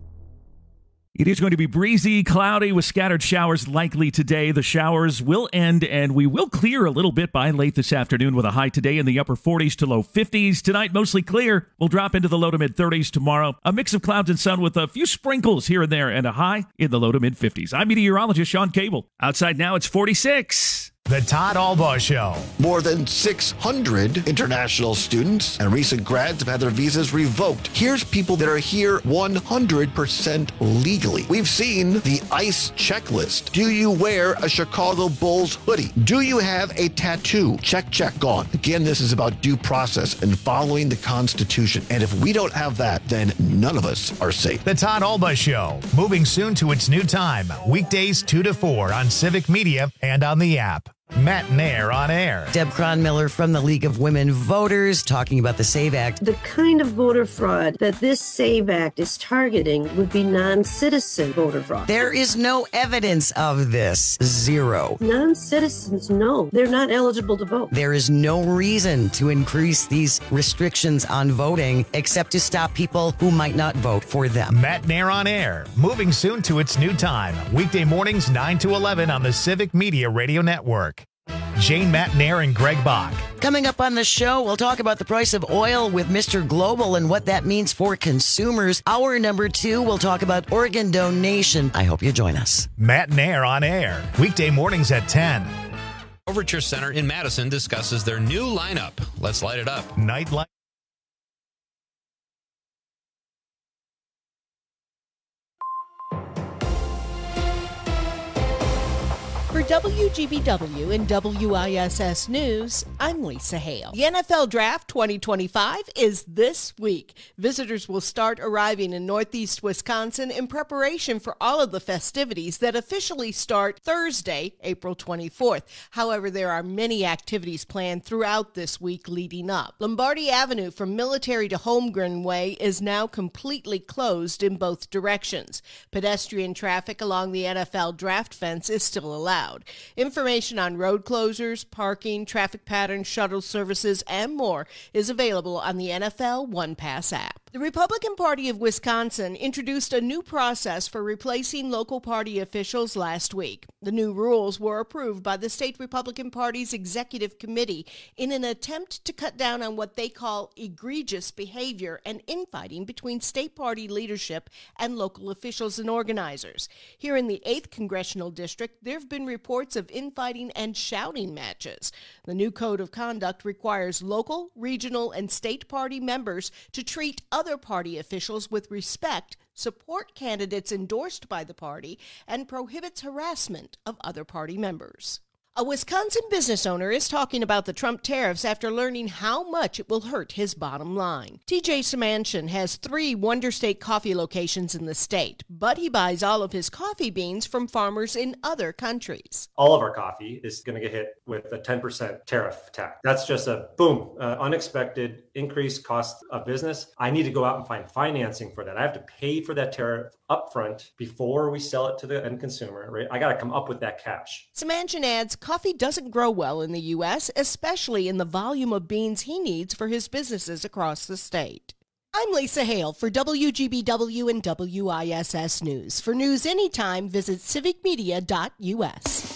It is going to be breezy, cloudy with scattered showers likely today. The showers will end and we will clear a little bit by late this afternoon with a high today in the upper 40s to low 50s. Tonight, mostly clear. We'll drop into the low to mid 30s tomorrow. A mix of clouds and sun with a few sprinkles here and there and a high in the low to mid 50s. I'm meteorologist Sean Cable. Outside now, it's 46. The Todd Albaugh Show. More than 600 international students and recent grads have had their visas revoked. Here's people that are here 100% legally. We've seen the ICE checklist. Do you wear a Chicago Bulls hoodie? Do you have a tattoo? Check, gone. Again, this is about due process and following the Constitution. And if we don't have that, then none of us are safe. The Todd Albaugh Show, moving soon to its new time. Weekdays 2 to 4 on Civic Media and on the app. Matt Nair on air. Deb Cronmiller from the League of Women Voters talking about the SAVE Act. The kind of voter fraud that this SAVE Act is targeting would be non-citizen voter fraud. There is no evidence of this. Zero. Non-citizens, no. They're not eligible to vote. There is no reason to increase these restrictions on voting except to stop people who might not vote for them. Matt Nair on air. Moving soon to its new time. Weekday mornings 9 to 11 on the Civic Media Radio Network. Jane Matt Nair and Greg Bach. Coming up on the show, we'll talk about the price of oil with Mr. Global and what that means for consumers. Hour number 2, we'll talk about organ donation. I hope you join us. Matt Nair on air. Weekday mornings at 10. Overture Center in Madison discusses their new lineup. Let's light it up. Nightlight. WGBW and WISS News, I'm Lisa Hale. The NFL Draft 2025 is this week. Visitors will start arriving in Northeast Wisconsin in preparation for all of the festivities that officially start Thursday, April 24th. However, there are many activities planned throughout this week leading up. Lombardi Avenue from Military to Holmgren Way is now completely closed in both directions. Pedestrian traffic along the NFL Draft fence is still allowed. Information on road closures, parking, traffic patterns, shuttle services, and more is available on the NFL One Pass app. The Republican Party of Wisconsin introduced a new process for replacing local party officials last week. The new rules were approved by the state Republican Party's executive committee in an attempt to cut down on what they call egregious behavior and infighting between state party leadership and local officials and organizers. Here in the 8th Congressional District, there have been reports of infighting and shouting matches. The new code of conduct requires local, regional, and state party members to treat other party officials with respect, support candidates endorsed by the party, and prohibits harassment of other party members. A Wisconsin business owner is talking about the Trump tariffs after learning how much it will hurt his bottom line. TJ Samanchian has 3 Wonder State coffee locations in the state, but he buys all of his coffee beans from farmers in other countries. All of our coffee is going to get hit with a 10% tariff tax. That's just a boom, unexpected increased cost of business. I need to go out and find financing for that. I have to pay for that tariff upfront before we sell it to the end consumer, right? I got to come up with that cash. Samanchian adds, coffee doesn't grow well in the U.S., especially in the volume of beans he needs for his businesses across the state. I'm Lisa Hale for WGBW and WISS News. For news anytime, visit civicmedia.us.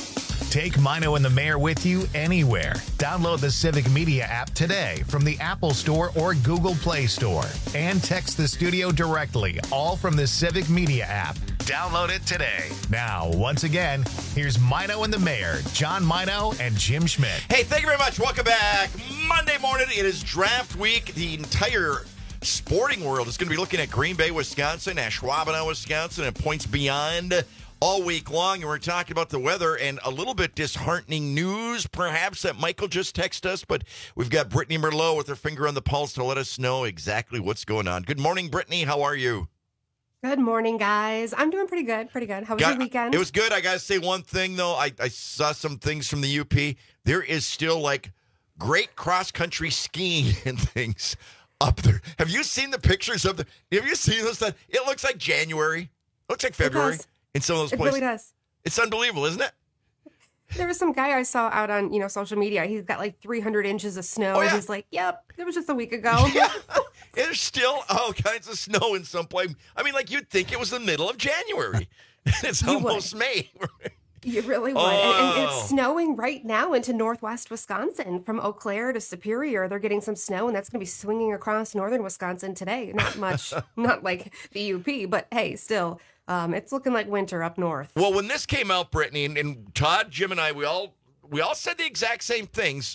Take Mino and the Mayor with you anywhere. Download the Civic Media app today from the Apple Store or Google Play Store. And text the studio directly, all from the Civic Media app. Download it today. Now, once again, here's Mino and the Mayor, John Mino and Jim Schmidt. Hey, thank you very much. Welcome back. Monday morning, it is draft week. The entire sporting world is going to be looking at Green Bay, Wisconsin, Ashwaubenon, Wisconsin, and Points Beyond all week long. And we're talking about the weather and a little bit disheartening news, perhaps, that Michael just texted us. But we've got Brittany Merlot with her finger on the pulse to let us know exactly what's going on. Good morning, Brittany. How are you? Good morning, guys. I'm doing pretty good. How was your weekend? It was good. I got to say one thing, though. I saw some things from the UP. There is still, like, great cross-country skiing and things up there. Have you seen the pictures of the... Have you seen those? It looks like January. It looks like February in some of those places. It really does. It's unbelievable, isn't it? There was some guy I saw out on, social media. He's got like 300 inches of snow. Oh, yeah. And he's like, yep, it was just a week ago. Yeah. There's still all kinds of snow in some place. I mean, like, you'd think it was the middle of January. It's almost May. You really would. Oh. And it's snowing right now into northwest Wisconsin. From Eau Claire to Superior, they're getting some snow, and that's going to be swinging across northern Wisconsin today. Not much, not like the UP, but hey, still, it's looking like winter up north. Well, when this came out, Brittany, and Todd, Jim, and I, we all said the exact same things.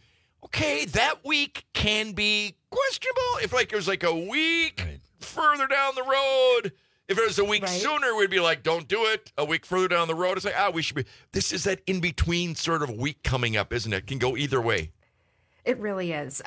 Okay, that week can be questionable. If it was like a week further down the road. If it was a week sooner, we'd be like, don't do it. A week further down the road, it's like, we should be. This is that in-between sort of week coming up, isn't it? It can go either way. It really is.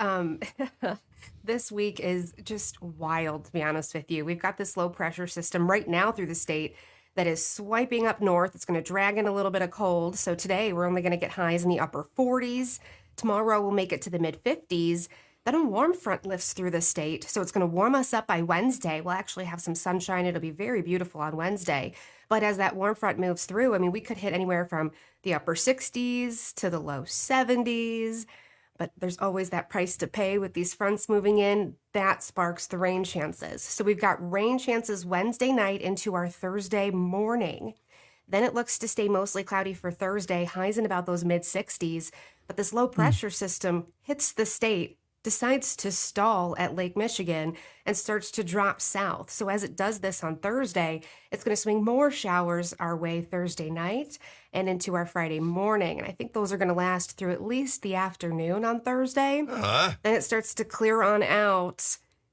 This week is just wild, to be honest with you. We've got this low pressure system right now through the state that is swiping up north. It's going to drag in a little bit of cold. So today we're only going to get highs in the upper 40s. Tomorrow we'll make it to the mid 50s. Then a warm front lifts through the state, so it's going to warm us up by Wednesday. We'll actually have some sunshine. It'll be very beautiful on Wednesday. But as that warm front moves through, I mean, we could hit anywhere from the upper 60s to the low 70s. But there's always that price to pay with these fronts moving in. That sparks the rain chances. So we've got rain chances Wednesday night into our Thursday morning. Then it looks to stay mostly cloudy for Thursday, highs in about those mid 60s. But this low pressure system hits the state, decides to stall at Lake Michigan, and starts to drop south. So as it does this on Thursday, it's going to swing more showers our way Thursday night and into our Friday morning. And I think those are going to last through at least the afternoon on Thursday. Then it starts to clear on out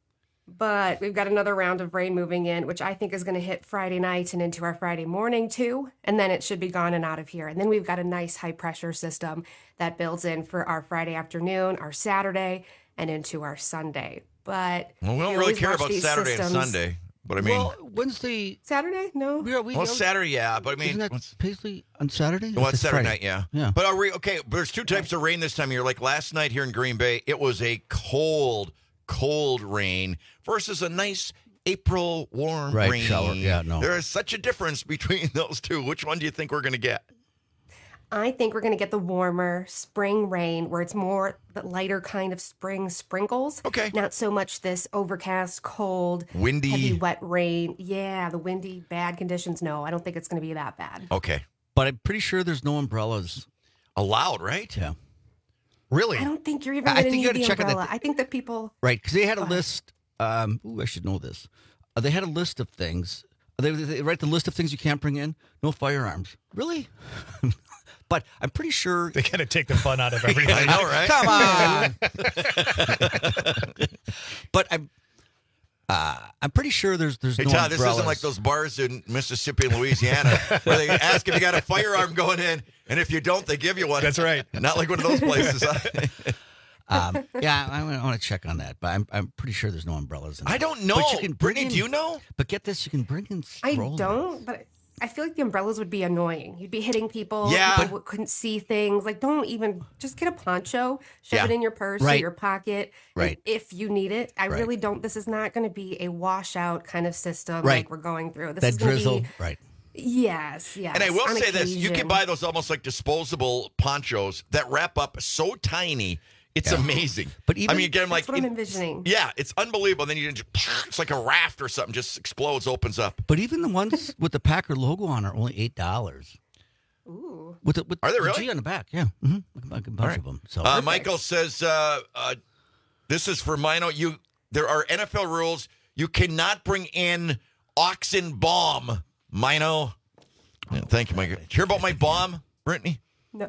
But we've got another round of rain moving in, which I think is going to hit Friday night and into our Friday morning too. And then it should be gone and out of here. And then we've got a nice high pressure system that builds in for our Friday afternoon, our Saturday, and into our Sunday. But well, we don't you really always care watch about these Saturday systems. and Sunday. But I mean, well, Wednesday, Saturday, no. Well, Saturday, yeah. But I mean, isn't that Paisley on Saturday? Well, It's it's Saturday Friday. night, yeah. But are we okay? There's two types of rain this time of year. Like last night here in Green Bay, it was a cold rain versus a nice April warm Right, rain. shower. Yeah, no. There is such a difference between those two. Which one do you think we're going to get? I think we're going to get the warmer spring rain where it's more the lighter kind of spring sprinkles. Okay. Not so much this overcast, cold, windy, heavy, wet rain. Yeah, the windy, bad conditions. No, I don't think it's going to be that bad. Okay. But I'm pretty sure there's no umbrellas allowed, right? Yeah. Really? I don't think you're even I going to think you need gotta the check on that. umbrella. I think that people... Right, because they had a list. I should know this. They had a list of things. They write the list of things you can't bring in. No firearms. Really? But I'm pretty sure they got to take the fun out of everything. I know, right? Come on. But I'm pretty sure there's Hey, no Todd, this umbrellas. isn't like those bars in Mississippi and Louisiana where they ask if you got a firearm going in, and if you don't, they give you one. That's right. Not like one of those places. Yeah, I want to check on that, but I'm pretty sure there's no umbrellas. In I there. don't know. But you can bring Brittany, in, do you know? But get this, you can bring in. I strollers. don't, but I feel like the umbrellas would be annoying. You'd be hitting people. Yeah. People couldn't see things. Like, don't even, just get a poncho, shove Yeah. it in your purse or Right. your pocket. Right. If you need it. I Right. really don't, this is not going to be a washout kind of system Right. like we're going through. This That is gonna drizzle, Be, right? yes. And I will on say this, you can occasion. buy those almost like disposable ponchos that wrap up so tiny. It's amazing. But even, I mean, you get them like, That's what I'm envisioning. yeah, it's unbelievable. Then you just, it's like a raft or something, just explodes, opens up. But even the ones with the Packer logo on are only $8. Ooh. With Are they the really? G on the back, yeah. Mm-hmm. A bunch of them. So Michael says, this is for Mino. There are NFL rules. You cannot bring in oxen bomb, Mino. Yeah, thank you, Michael. Did you hear about my bomb, Brittany?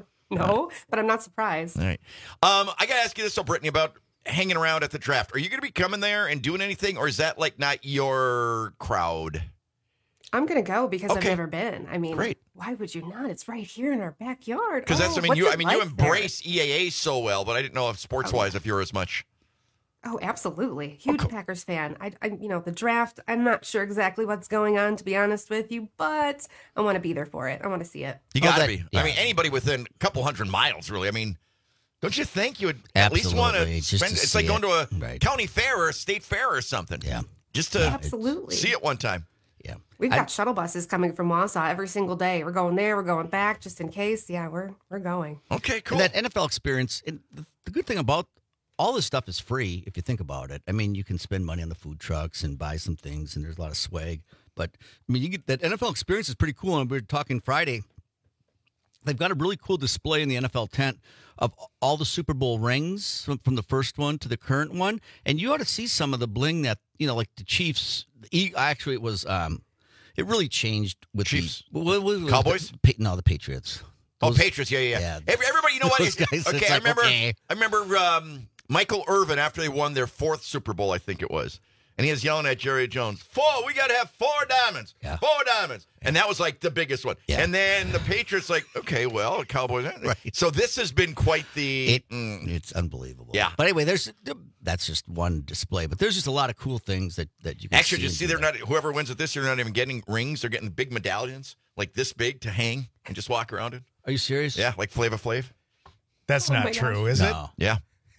No, but I'm not surprised. All right. I got to ask you this, though, Brittany, about hanging around at the draft. Are you going to be coming there and doing anything, or is that like not your crowd? I'm going to go because I've Okay. never been. I mean, Great. why would you not? It's right here in our backyard. Because that's, Oh, I mean, what's you it like embrace EAA so well, but I didn't know if sports-wise if you're as much. Oh, absolutely. Huge Packers fan. I, the draft, I'm not sure exactly what's going on, to be honest with you, but I want to be there for it. I want to see it. You got to be. I mean, anybody within a couple hundred miles, really. I mean, don't you think you would at least want to Absolutely, just spend? to It's like see going it. to a county fair or a state fair or something. Yeah, just to Absolutely. see it one time. Yeah, We've got shuttle buses coming from Wausau every single day. We're going there. We're going back just in case. Yeah, we're going. Okay, cool. And that NFL experience, and the good thing about all this stuff is free if you think about it. I mean, you can spend money on the food trucks and buy some things, and there's a lot of swag. But I mean, you get that NFL experience is pretty cool. And we were talking Friday. They've got a really cool display in the NFL tent of all the Super Bowl rings from the first one to the current one, and you ought to see some of the bling that like the Chiefs. Actually, it was. It really changed with Chiefs. The Cowboys? No, the Patriots. Patriots, yeah. Everybody, you know what? Those guys, okay, it's I like, remember. okay. I remember Michael Irvin after they won their 4th Super Bowl, I think it was, and he was yelling at Jerry Jones, we got to have 4 diamonds, 4 diamonds, and that was like the biggest one. Yeah. And then the Patriots, like, okay, well, the Cowboys, right. So this has been quite the. It's unbelievable. Yeah. But anyway, that's just one display, but there's just a lot of cool things that you can Actually, see. did you see they're not, whoever wins it this year, they're not even getting rings. They're getting big medallions, like this big to hang and just walk around in. Are you serious? Yeah, like Flava Flav. That's Oh not my true, gosh. is No. Yeah.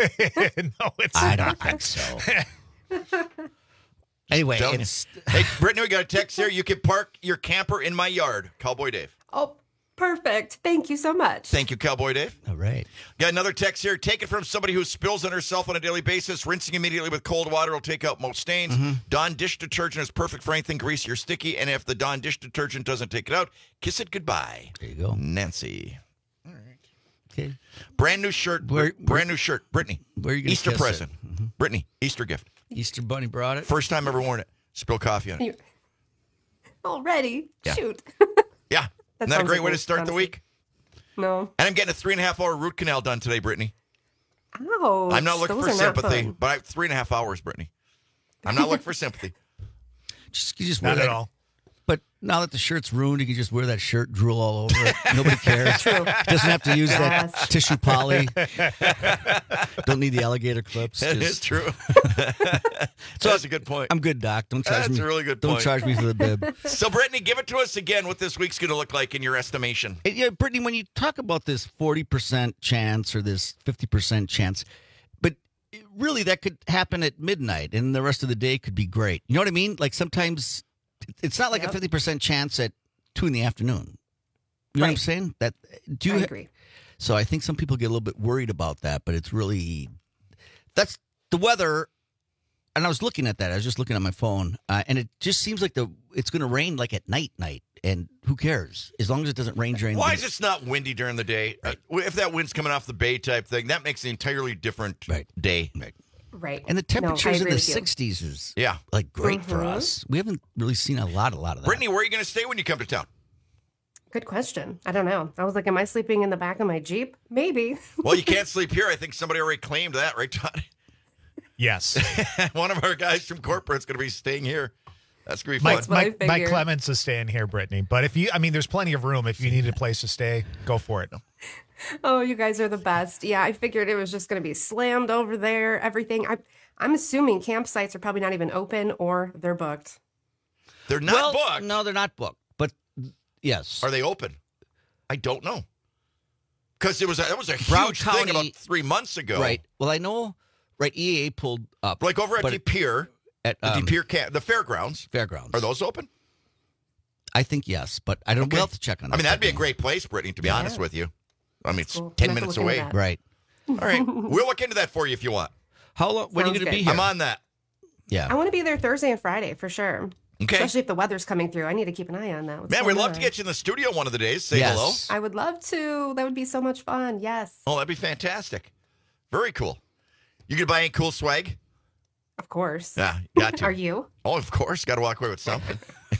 it? No, it's I not. don't think so. Anyway, Telling you. it's Hey, Brittany, we got a text here. You can park your camper in my yard. Cowboy Dave. Oh, perfect. Thank you so much. Thank you, Cowboy Dave. all right. Got another text here. Take it from somebody who spills on herself on a daily basis. Rinsing immediately with cold water will take out most stains. Dawn dish detergent is perfect for anything greasy or sticky. And if the Dawn dish detergent doesn't take it out, kiss it goodbye. There you go. Nancy. Okay. Brand new shirt. Brand new shirt. Brittany. Where are you gonna Easter kiss it? present. Brittany. Easter gift. Easter Bunny brought it. First time ever worn it. Spill coffee on it. Already? Yeah. Shoot. Yeah. That Isn't that a sounds great like way to me, start the honestly. week? No. And I'm getting a 3.5-hour root canal done today, Brittany. Ouch. I'm not looking Those for are not sympathy, fun. but I have 3.5 hours, Brittany. I'm not looking for sympathy. You just wear Not at that- all. But now that the shirt's ruined, you can just wear that shirt, drool all over it. Nobody cares. True. Doesn't have to use that Yes. tissue poly. Don't need the alligator clips. That Just- is true. So That's a good point. I'm good, Doc. Don't charge me. That's a really good Don't point. charge me for the bib. So, Brittany, give it to us again what this week's going to look like in your estimation. Yeah, Brittany, when you talk about this 40% chance or this 50% chance, but really that could happen at midnight and the rest of the day could be great. You know what I mean? Like sometimes it's not like a 50% chance at 2 in the afternoon. You know what I'm saying? I agree. So I think some people get a little bit worried about that, but it's really, that's the weather. And I was looking at that. I was just looking at my phone, and it just seems like it's going to rain like at night, and who cares? As long as it doesn't rain during Why the is it not windy during the day? If that wind's coming off the bay type thing, that makes an entirely different day. Right. And the No, I temperatures in agree the with you. 60s is Yeah. like great for Mhm. us. We haven't really seen a lot of that. Brittany, where are you going to stay when you come to town? Good question. I don't know. I was like, am I sleeping in the back of my Jeep? Maybe. Well, you can't sleep here. I think somebody already claimed that, right, Todd? Yes. One of our guys from corporate's going to be staying here. That's going to be fun. Mike Clements is staying here, Brittany. But if you, there's plenty of room. If you need a place to stay, go for it. Oh, you guys are the best. Yeah, I figured it was just going to be slammed over there, everything. I'm assuming campsites are probably not even open or they're booked. They're not booked. No, they're not booked. But yes. Are they open? I don't know. Because that was a Brown huge County- thing about 3 months ago. Right. Well, I know, right, EAA pulled up. Like over at but De Pere, at the De Pere the fairgrounds. Are those open? I think yes, but I don't Okay. we'll have to check on that. I mean, that'd be a great place, Brittany, to be honest with you. I mean, it's 10 minutes away. Right. All right. We'll look into that for you if you want. How long? When are you Sounds going to be good. here? I'm on that. Yeah. I want to be there Thursday and Friday for sure. Okay. Especially if the weather's coming through. I need to keep an eye on that. What's Man, we'd going love on? to get you in the studio one of the days. Say hello. I would love to. That would be so much fun. Yes. Oh, that'd be fantastic. Very cool. You gonna buy any cool swag? Of course. Yeah, got to. Are you? Oh, of course. Got to walk away with something.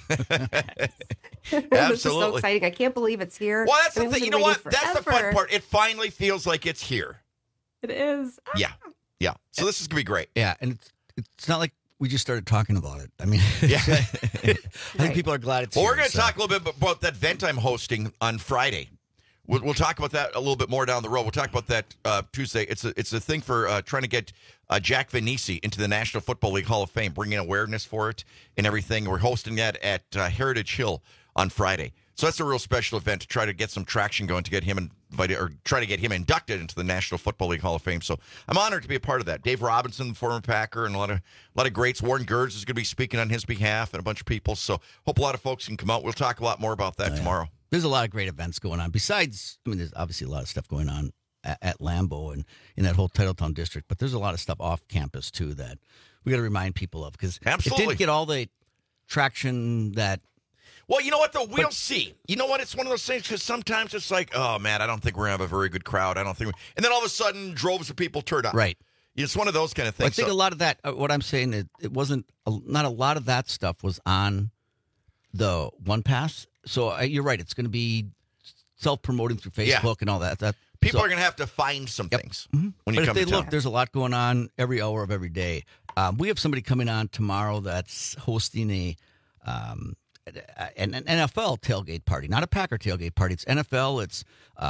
This is so Absolutely. exciting. I can't believe it's here. Well, that's I the mean, thing. we've You been know what? waiting That's the fun forever. part. It finally feels like it's here. It is. Yeah. Yeah. So this is going to be great. Yeah, and it's not like we just started talking about it. I mean, Yeah. I think people are glad it's Well, here. we're going to so. talk a little bit about that event I'm hosting on Friday. We'll talk about that a little bit more down the road. We'll talk about that Tuesday. It's a thing for trying to get Jack Venisi into the National Football League Hall of Fame, bringing awareness for it and everything. We're hosting that at Heritage Hill on Friday. So that's a real special event to try to get some traction going to get him invited or try to get him inducted into the National Football League Hall of Fame. So I'm honored to be a part of that. Dave Robinson, former Packer, and a lot of greats. Warren Gerds is going to be speaking on his behalf and a bunch of people. So hope a lot of folks can come out. We'll talk a lot more about that tomorrow. There's a lot of great events going on. Besides, I mean, there's obviously a lot of stuff going on at Lambeau and in that whole Titletown district, but there's a lot of stuff off campus too that we got to remind people of because it Absolutely. didn't get all the traction that. Well, you know what, though? We'll see. You know what? It's one of those things because sometimes it's like, oh, man, I don't think we're going to have a very good crowd. I don't think and then all of a sudden, droves of people turn up. Right. It's one of those kind of Well, I things. think a lot of that, what I'm saying, it wasn't, not a lot of that stuff was on the One Pass. So you're right. It's going to be self-promoting through Facebook Yeah. and all that. People are going to have to find some things when you But come if they to town. look, there's a lot going on every hour of every day. We have somebody coming on tomorrow that's hosting an NFL tailgate party, not a Packer tailgate party. It's NFL. It's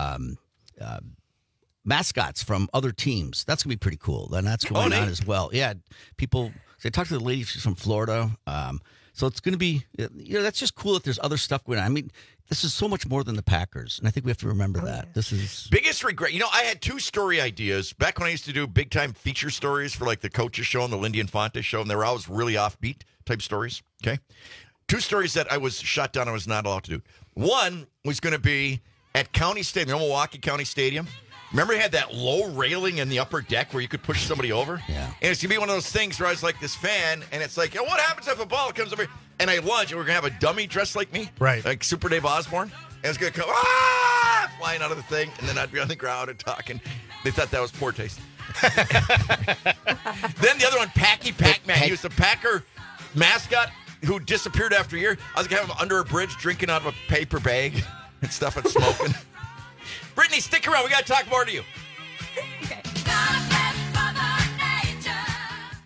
mascots from other teams. That's going to be pretty cool. And that's going on as well. Yeah, people. So I talked to the lady. She's from Florida. So it's going to be, that's just cool that there's other stuff going on. I mean, this is so much more than the Packers. And I think we have to remember that. This is. Biggest regret. You know, I had 2 story ideas back when I used to do big time feature stories for like the Coaches Show and the Lindy Infante Show, and they were always really offbeat type stories. Okay. 2 stories that I was shut down. I was not allowed to do. One was going to be at County Stadium, Milwaukee County Stadium. Remember, you had that low railing in the upper deck where you could push somebody over? Yeah. And it's going to be one of those things where I was like this fan, and it's like, what happens if a ball comes over? And I lunge, and we're going to have a dummy dressed like me. Right. Like Super Dave Osborne. And it's going to come, flying out of the thing, and then I'd be on the ground and talking. They thought that was poor taste. Then the other one, Packy Pac-Man. He was the Packer mascot who disappeared after a year. I was going to have him under a bridge drinking out of a paper bag and stuff and smoking. Brittany, stick around. We got to talk more to you.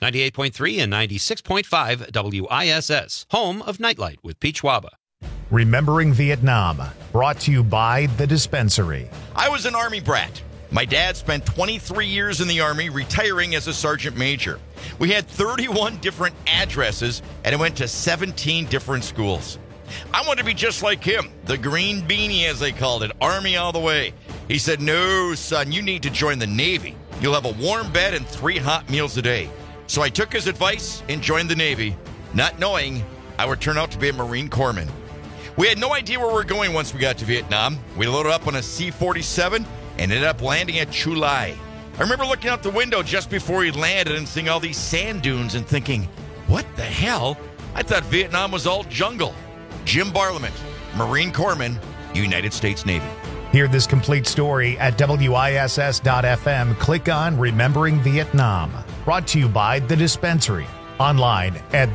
98.3 and 96.5 WISS, home of Nightlight with Pete Schwaba. Remembering Vietnam, brought to you by The Dispensary. I was an Army brat. My dad spent 23 years in the Army, retiring as a sergeant major. We had 31 different addresses, and I went to 17 different schools. I wanted to be just like him, the green beanie, as they called it, Army all the way. He said, "No, son, you need to join the Navy. You'll have a warm bed and 3 hot meals a day." So I took his advice and joined the Navy, not knowing I would turn out to be a Marine Corpsman. We had no idea where we were going once we got to Vietnam. We loaded up on a C-47 and ended up landing at Chu Lai. I remember looking out the window just before we landed and seeing all these sand dunes and thinking, what the hell? I thought Vietnam was all jungle. Jim Barlament, Marine Corpsman, United States Navy. Hear this complete story at WISS.FM. Click on Remembering Vietnam. Brought to you by The Dispensary. Online at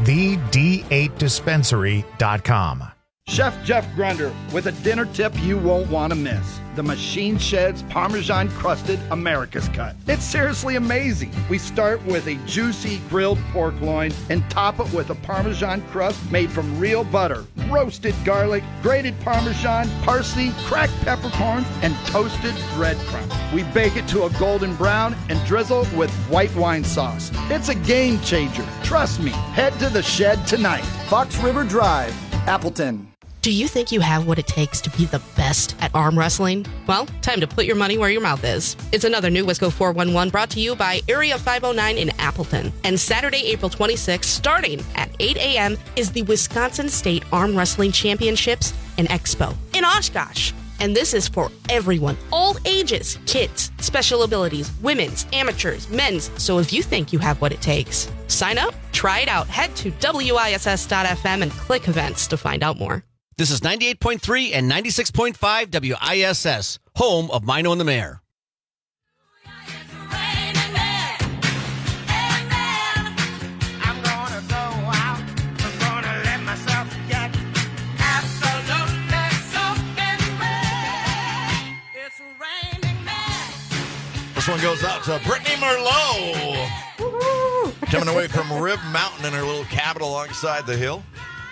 thed8dispensary.com. Chef Jeff Grunder with a dinner tip you won't want to miss. The Machine Shed's Parmesan Crusted America's Cut. It's seriously amazing. We start with a juicy grilled pork loin and top it with a Parmesan crust made from real butter, roasted garlic, grated Parmesan, parsley, cracked peppercorns, and toasted breadcrumbs. We bake it to a golden brown and drizzle with white wine sauce. It's a game changer. Trust me. Head to the Shed tonight. Fox River Drive, Appleton. Do you think you have what it takes to be the best at arm wrestling? Well, time to put your money where your mouth is. It's another new Wisco 411 brought to you by Area 509 in Appleton. And Saturday, April 26th, starting at 8 a.m., is the Wisconsin State Arm Wrestling Championships and Expo in Oshkosh. And this is for everyone, all ages, kids, special abilities, women's, amateurs, men's. So if you think you have what it takes, sign up, try it out. Head to WISS.FM and click events to find out more. This is 98.3 and 96.5 WISS, home of Mino and the Mayor. This one goes out to Brittany Merlot. Coming away from Rib Mountain in her little cabin alongside the hill.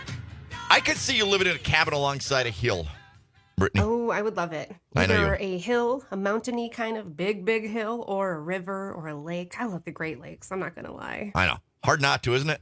I could see you living in a cabin alongside a hill, Brittany. Oh, I would love it. I know Either you. a hill, a mountainy kind of big hill, or a river or a lake. I love the Great Lakes. I'm not going to lie. I know. Hard not to, isn't it?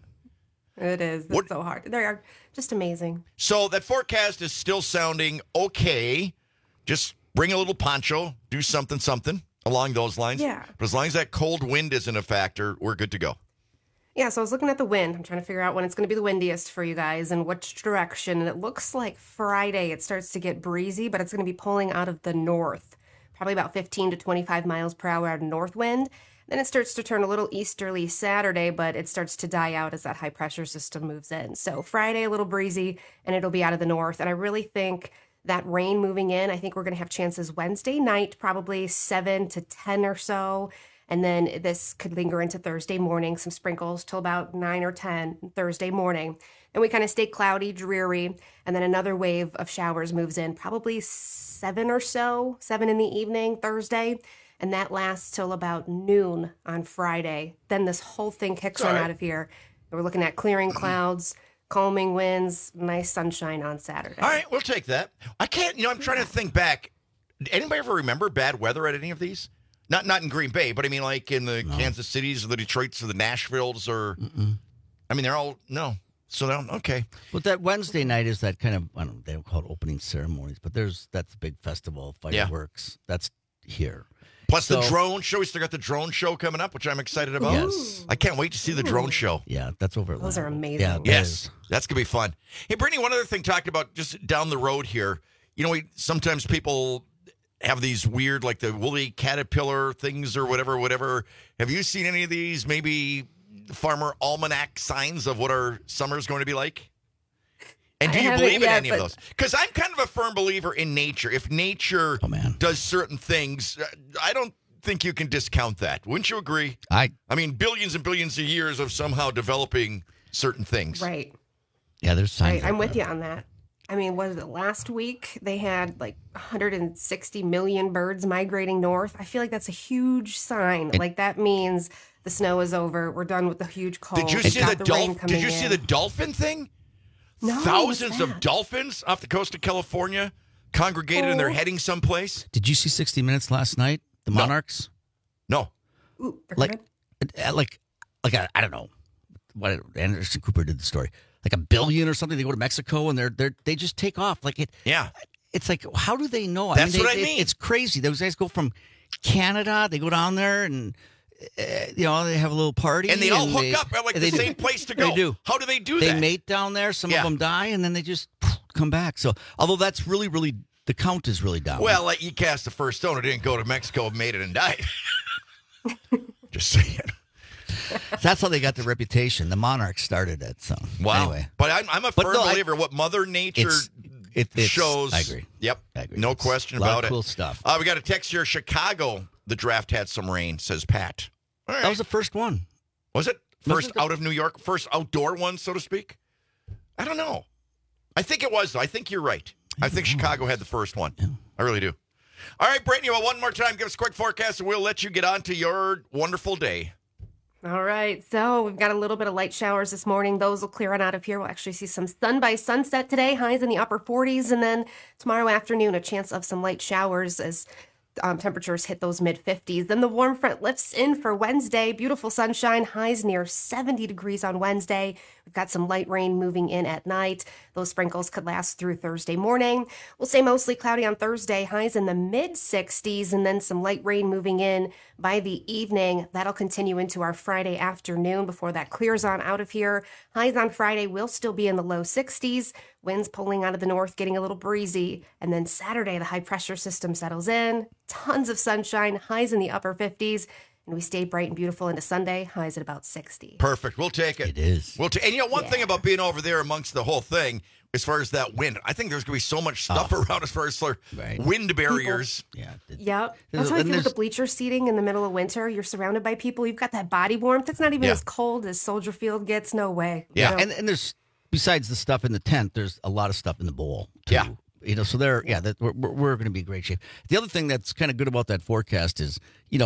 It is. It's so hard. They are just amazing. So that forecast is still sounding okay. Just bring a little poncho, do something along those lines. Yeah. But as long as that cold wind isn't a factor, we're good to go. Yeah, so I was looking at the wind. I'm trying to figure out when it's going to be the windiest for you guys and which direction. And it looks like Friday it starts to get breezy, but it's going to be pulling out of the north, probably about 15 to 25 miles per hour out of north wind. Then it starts to turn a little easterly Saturday, but it starts to die out as that high pressure system moves in. So Friday, a little breezy, and it'll be out of the north. And I really think that rain moving in, I think we're going to have chances Wednesday night, probably 7 to 10 or so. And then this could linger into Thursday morning, some sprinkles till about 9 or 10 Thursday morning. Then we kind of stay cloudy, dreary, and then another wave of showers moves in, probably 7 or so, 7 in the evening Thursday. And that lasts till about noon on Friday. Then this whole thing kicks on out of here. And we're looking at clearing clouds, calming winds, nice sunshine on Saturday. All right, we'll take that. I can't, I'm trying to think back. Anybody ever remember bad weather at any of these? Not in Green Bay, but I mean like in the Kansas Cities or the Detroits or the Nashvilles or, I mean, they're all, no. So, okay. But that Wednesday night is that kind of, I don't know, they don't call it opening ceremonies, but that's a big festival, fireworks. That's here. Plus the drone show. We still got the drone show coming up, which I'm excited about. Yes. I can't wait to see the drone show. Yeah, that's over. Those are amazing. Yeah, yes. That's going to be fun. Hey, Brittany, one other thing talking about just down the road here. Sometimes people have these weird, like the woolly caterpillar things or whatever. Have you seen any of these maybe farmer almanac signs of what our summer is going to be like? And do you believe in any of those? Because I'm kind of a firm believer in nature. If nature does certain things, I don't think you can discount that. Wouldn't you agree? I mean, billions and billions of years of somehow developing certain things. Right. Yeah, there's signs. I'm with you on that. I mean, was it last week they had like 160 million birds migrating north? I feel like that's a huge sign. Like that means The snow is over. We're done with the huge cold. Did you see the dolphin thing? No, Thousands what's of that? dolphins off the coast of California congregated and they're heading someplace. Did you see 60 Minutes last night? The Monarchs? No. Ooh, Like I don't know what Anderson Cooper did the story. Like $1 billion or something. They go to Mexico and they just take off. Like it. Yeah. It's like, how do they know? That's what I mean. It's crazy. Those guys go from Canada. They go down there and they have a little party And they all hook up at the same place to go. They do. How do they do They that? mate down there. Some of them die, and then they just come back. So, although that's really, really, the count is really down. Well, like you cast the first stone, it didn't go to Mexico, made it and died. Just saying. That's how they got the reputation. The Monarchs started it. So Wow. anyway, But I'm a firm believer. What Mother Nature it's shows. I agree. Yep. I agree. No It's question a lot about of it. cool stuff. We got a text here. Chicago, the draft had some rain, says Pat. All right. That was the first one. Was it? Was First it out of New York? First outdoor one, so to speak? I don't know. I think it was, though. I think you're right. I think Chicago had the first one. Yeah. I really do. All right, Brittany, well, one more time, give us a quick forecast, and we'll let you get on to your wonderful day. All right, so we've got a little bit of light showers this morning. Those will clear on out of here. We'll actually see some sun by sunset today, highs in the upper 40s, and then tomorrow afternoon, a chance of some light showers as temperatures hit those mid-50s. Then the warm front lifts in for Wednesday. Beautiful sunshine, highs near 70 degrees on Wednesday. We've got some light rain moving in at night. Those sprinkles could last through Thursday morning. We'll stay mostly cloudy on Thursday, highs in the mid-60s, and then some light rain moving in by the evening. That'll continue into our Friday afternoon before that clears on out of here. Highs on Friday will still be in the low 60s. Winds pulling out of the north, getting a little breezy. And then Saturday, the high pressure system settles in. Tons of sunshine, highs in the upper 50s. And we stay bright and beautiful into Sunday, highs at about 60. Perfect. We'll take it. It is. And one thing about being over there amongst the whole thing, as far as that wind, I think there's going to be so much stuff around as far as wind barriers. Yep. That's why if you look at bleacher seating in the middle of winter, you're surrounded by people. You've got that body warmth. It's not even as cold as Soldier Field gets. No way. Yeah, You know? and there's, besides the stuff in the tent, there's a lot of stuff in the bowl, too. Yeah. So we're going to be in great shape. The other thing that's kind of good about that forecast is,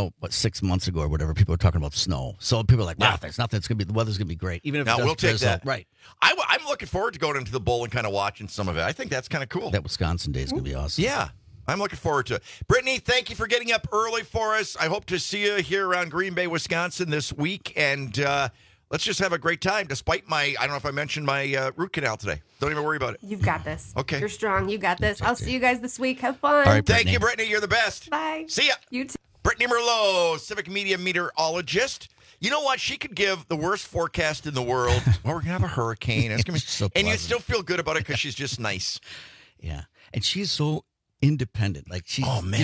6 months ago or whatever, people were talking about snow. So people are like, wow, there's nothing. The weather's going to be great. Even if Now, it we'll take drizzle. that. Right. I'm looking forward to going into the bowl and kind of watching some of it. I think that's kind of cool. That Wisconsin day is going to be awesome. Yeah. I'm looking forward to it. Brittany, thank you for getting up early for us. I hope to see you here around Green Bay, Wisconsin this week. And let's just have a great time, despite I don't know if I mentioned my root canal today. Don't even worry about it. You've got this. Okay. You're strong. You got this. I'll see you guys this week. Have fun. All right, thank you, Brittany. You're the best. Bye. See ya. You too. Brittany Merlot, Civic Media meteorologist. You know what? She could give the worst forecast in the world. Well, we're going to have a hurricane. It's gonna be, so and you pleasant. still feel good about it because she's just nice. Yeah. And she's so independent. Like she's,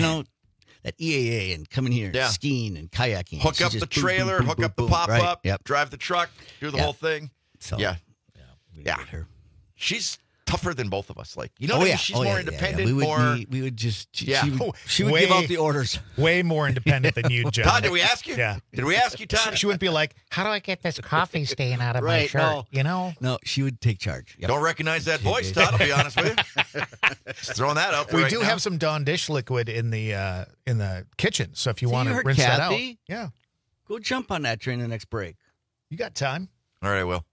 that EAA and coming here, Yeah. skiing and kayaking. Hook She's up just the boom, trailer, boom, hook boom, up the boom. pop-up, Right. Yep. drive the truck, do the Yeah. whole thing. So, yeah. Get her. She's tougher than both of us. Like, she's more independent, We would just, she would Way- give out the orders. Way more independent than you, John. Todd, did we ask you? Yeah. Did we ask you, Todd? She wouldn't be like, how do I get this coffee stain out of my Right, shirt? No, she would take charge. Yep. Don't recognize that voice, Todd. I'll be honest with you. Just throwing that out there We right do now. have some Dawn dish liquid in the kitchen, so if you want to heard rinse that out, Kathy? yeah, Go jump on that train the next break. you got time. All right, I will.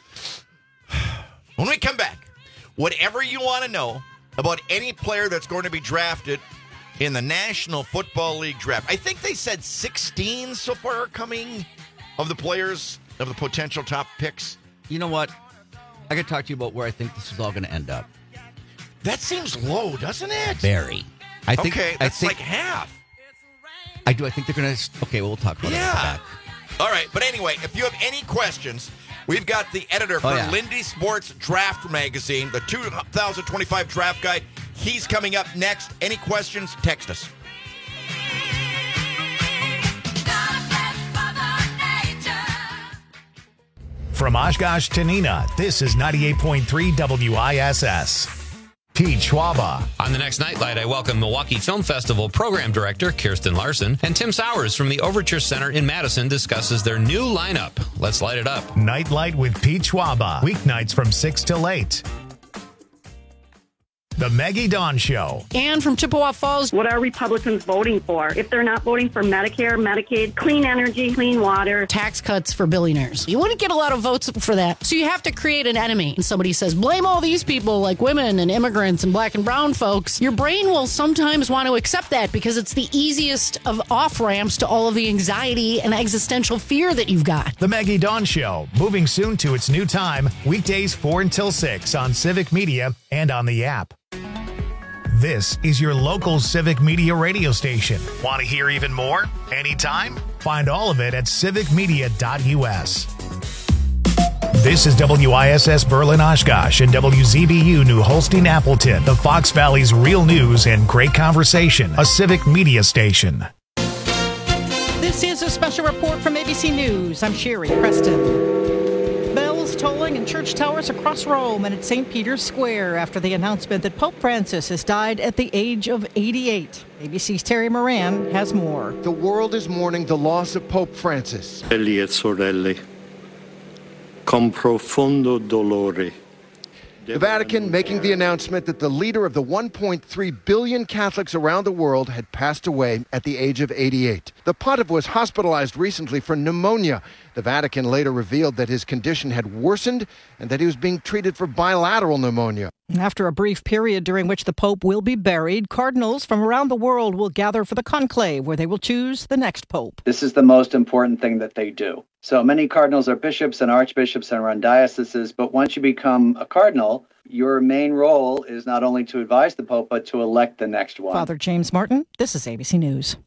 When we come back, whatever you want to know about any player that's going to be drafted in the National Football League draft. I think they said 16 so far are coming of the players, of the potential top picks. You know what? I could talk to you about where I think this is all going to end up. That seems low, doesn't it? Very. I think. Okay, that's I think, like half. I do. I think they're going to. Okay, we'll talk about it. Yeah. All right, but anyway, if you have any questions, we've got the editor for Lindy Sports Draft Magazine, the 2025 Draft Guide. He's coming up next. Any questions, text us. From Oshkosh to Neenah, this is 98.3 WISS. Pete Schwaba. On the next Nightlight, I welcome Milwaukee Film Festival Program Director Kirsten Larson, and Tim Sowers from the Overture Center in Madison discusses their new lineup. Let's light it up. Nightlight with Pete Schwaba. Weeknights from 6 till 8. The Maggie Dawn Show. And from Chippewa Falls, what are Republicans voting for? If they're not voting for Medicare, Medicaid, clean energy, clean water, tax cuts for billionaires. You wouldn't get a lot of votes for that. So you have to create an enemy. And somebody says, blame all these people like women and immigrants and black and brown folks. Your brain will sometimes want to accept that because it's the easiest of off-ramps to all of the anxiety and existential fear that you've got. The Maggie Dawn Show, moving soon to its new time, weekdays 4 until 6 on Civic Media and on the app. This is your local Civic Media radio station. Want to hear even more? Anytime? Find all of it at civicmedia.us. This is WISS Berlin Oshkosh and WZBU New Holstein Appleton, the Fox Valley's real news and great conversation, a Civic Media station. This is a special report from ABC News. I'm Sherry Preston. Bells tolling in church towers across Rome and at St. Peter's Square after the announcement that Pope Francis has died at the age of 88. ABC's Terry Moran has more. The world is mourning the loss of Pope Francis. Fratelli e sorelle, con profondo dolore. The Vatican making the announcement that the leader of the 1.3 billion Catholics around the world had passed away at the age of 88. The pontiff was hospitalized recently for pneumonia. The Vatican later revealed that his condition had worsened and that he was being treated for bilateral pneumonia. After a brief period during which the Pope will be buried, cardinals from around the world will gather for the conclave where they will choose the next Pope. This is the most important thing that they do. So many cardinals are bishops and archbishops and run dioceses, but once you become a cardinal, your main role is not only to advise the Pope, but to elect the next one. Father James Martin, this is ABC News.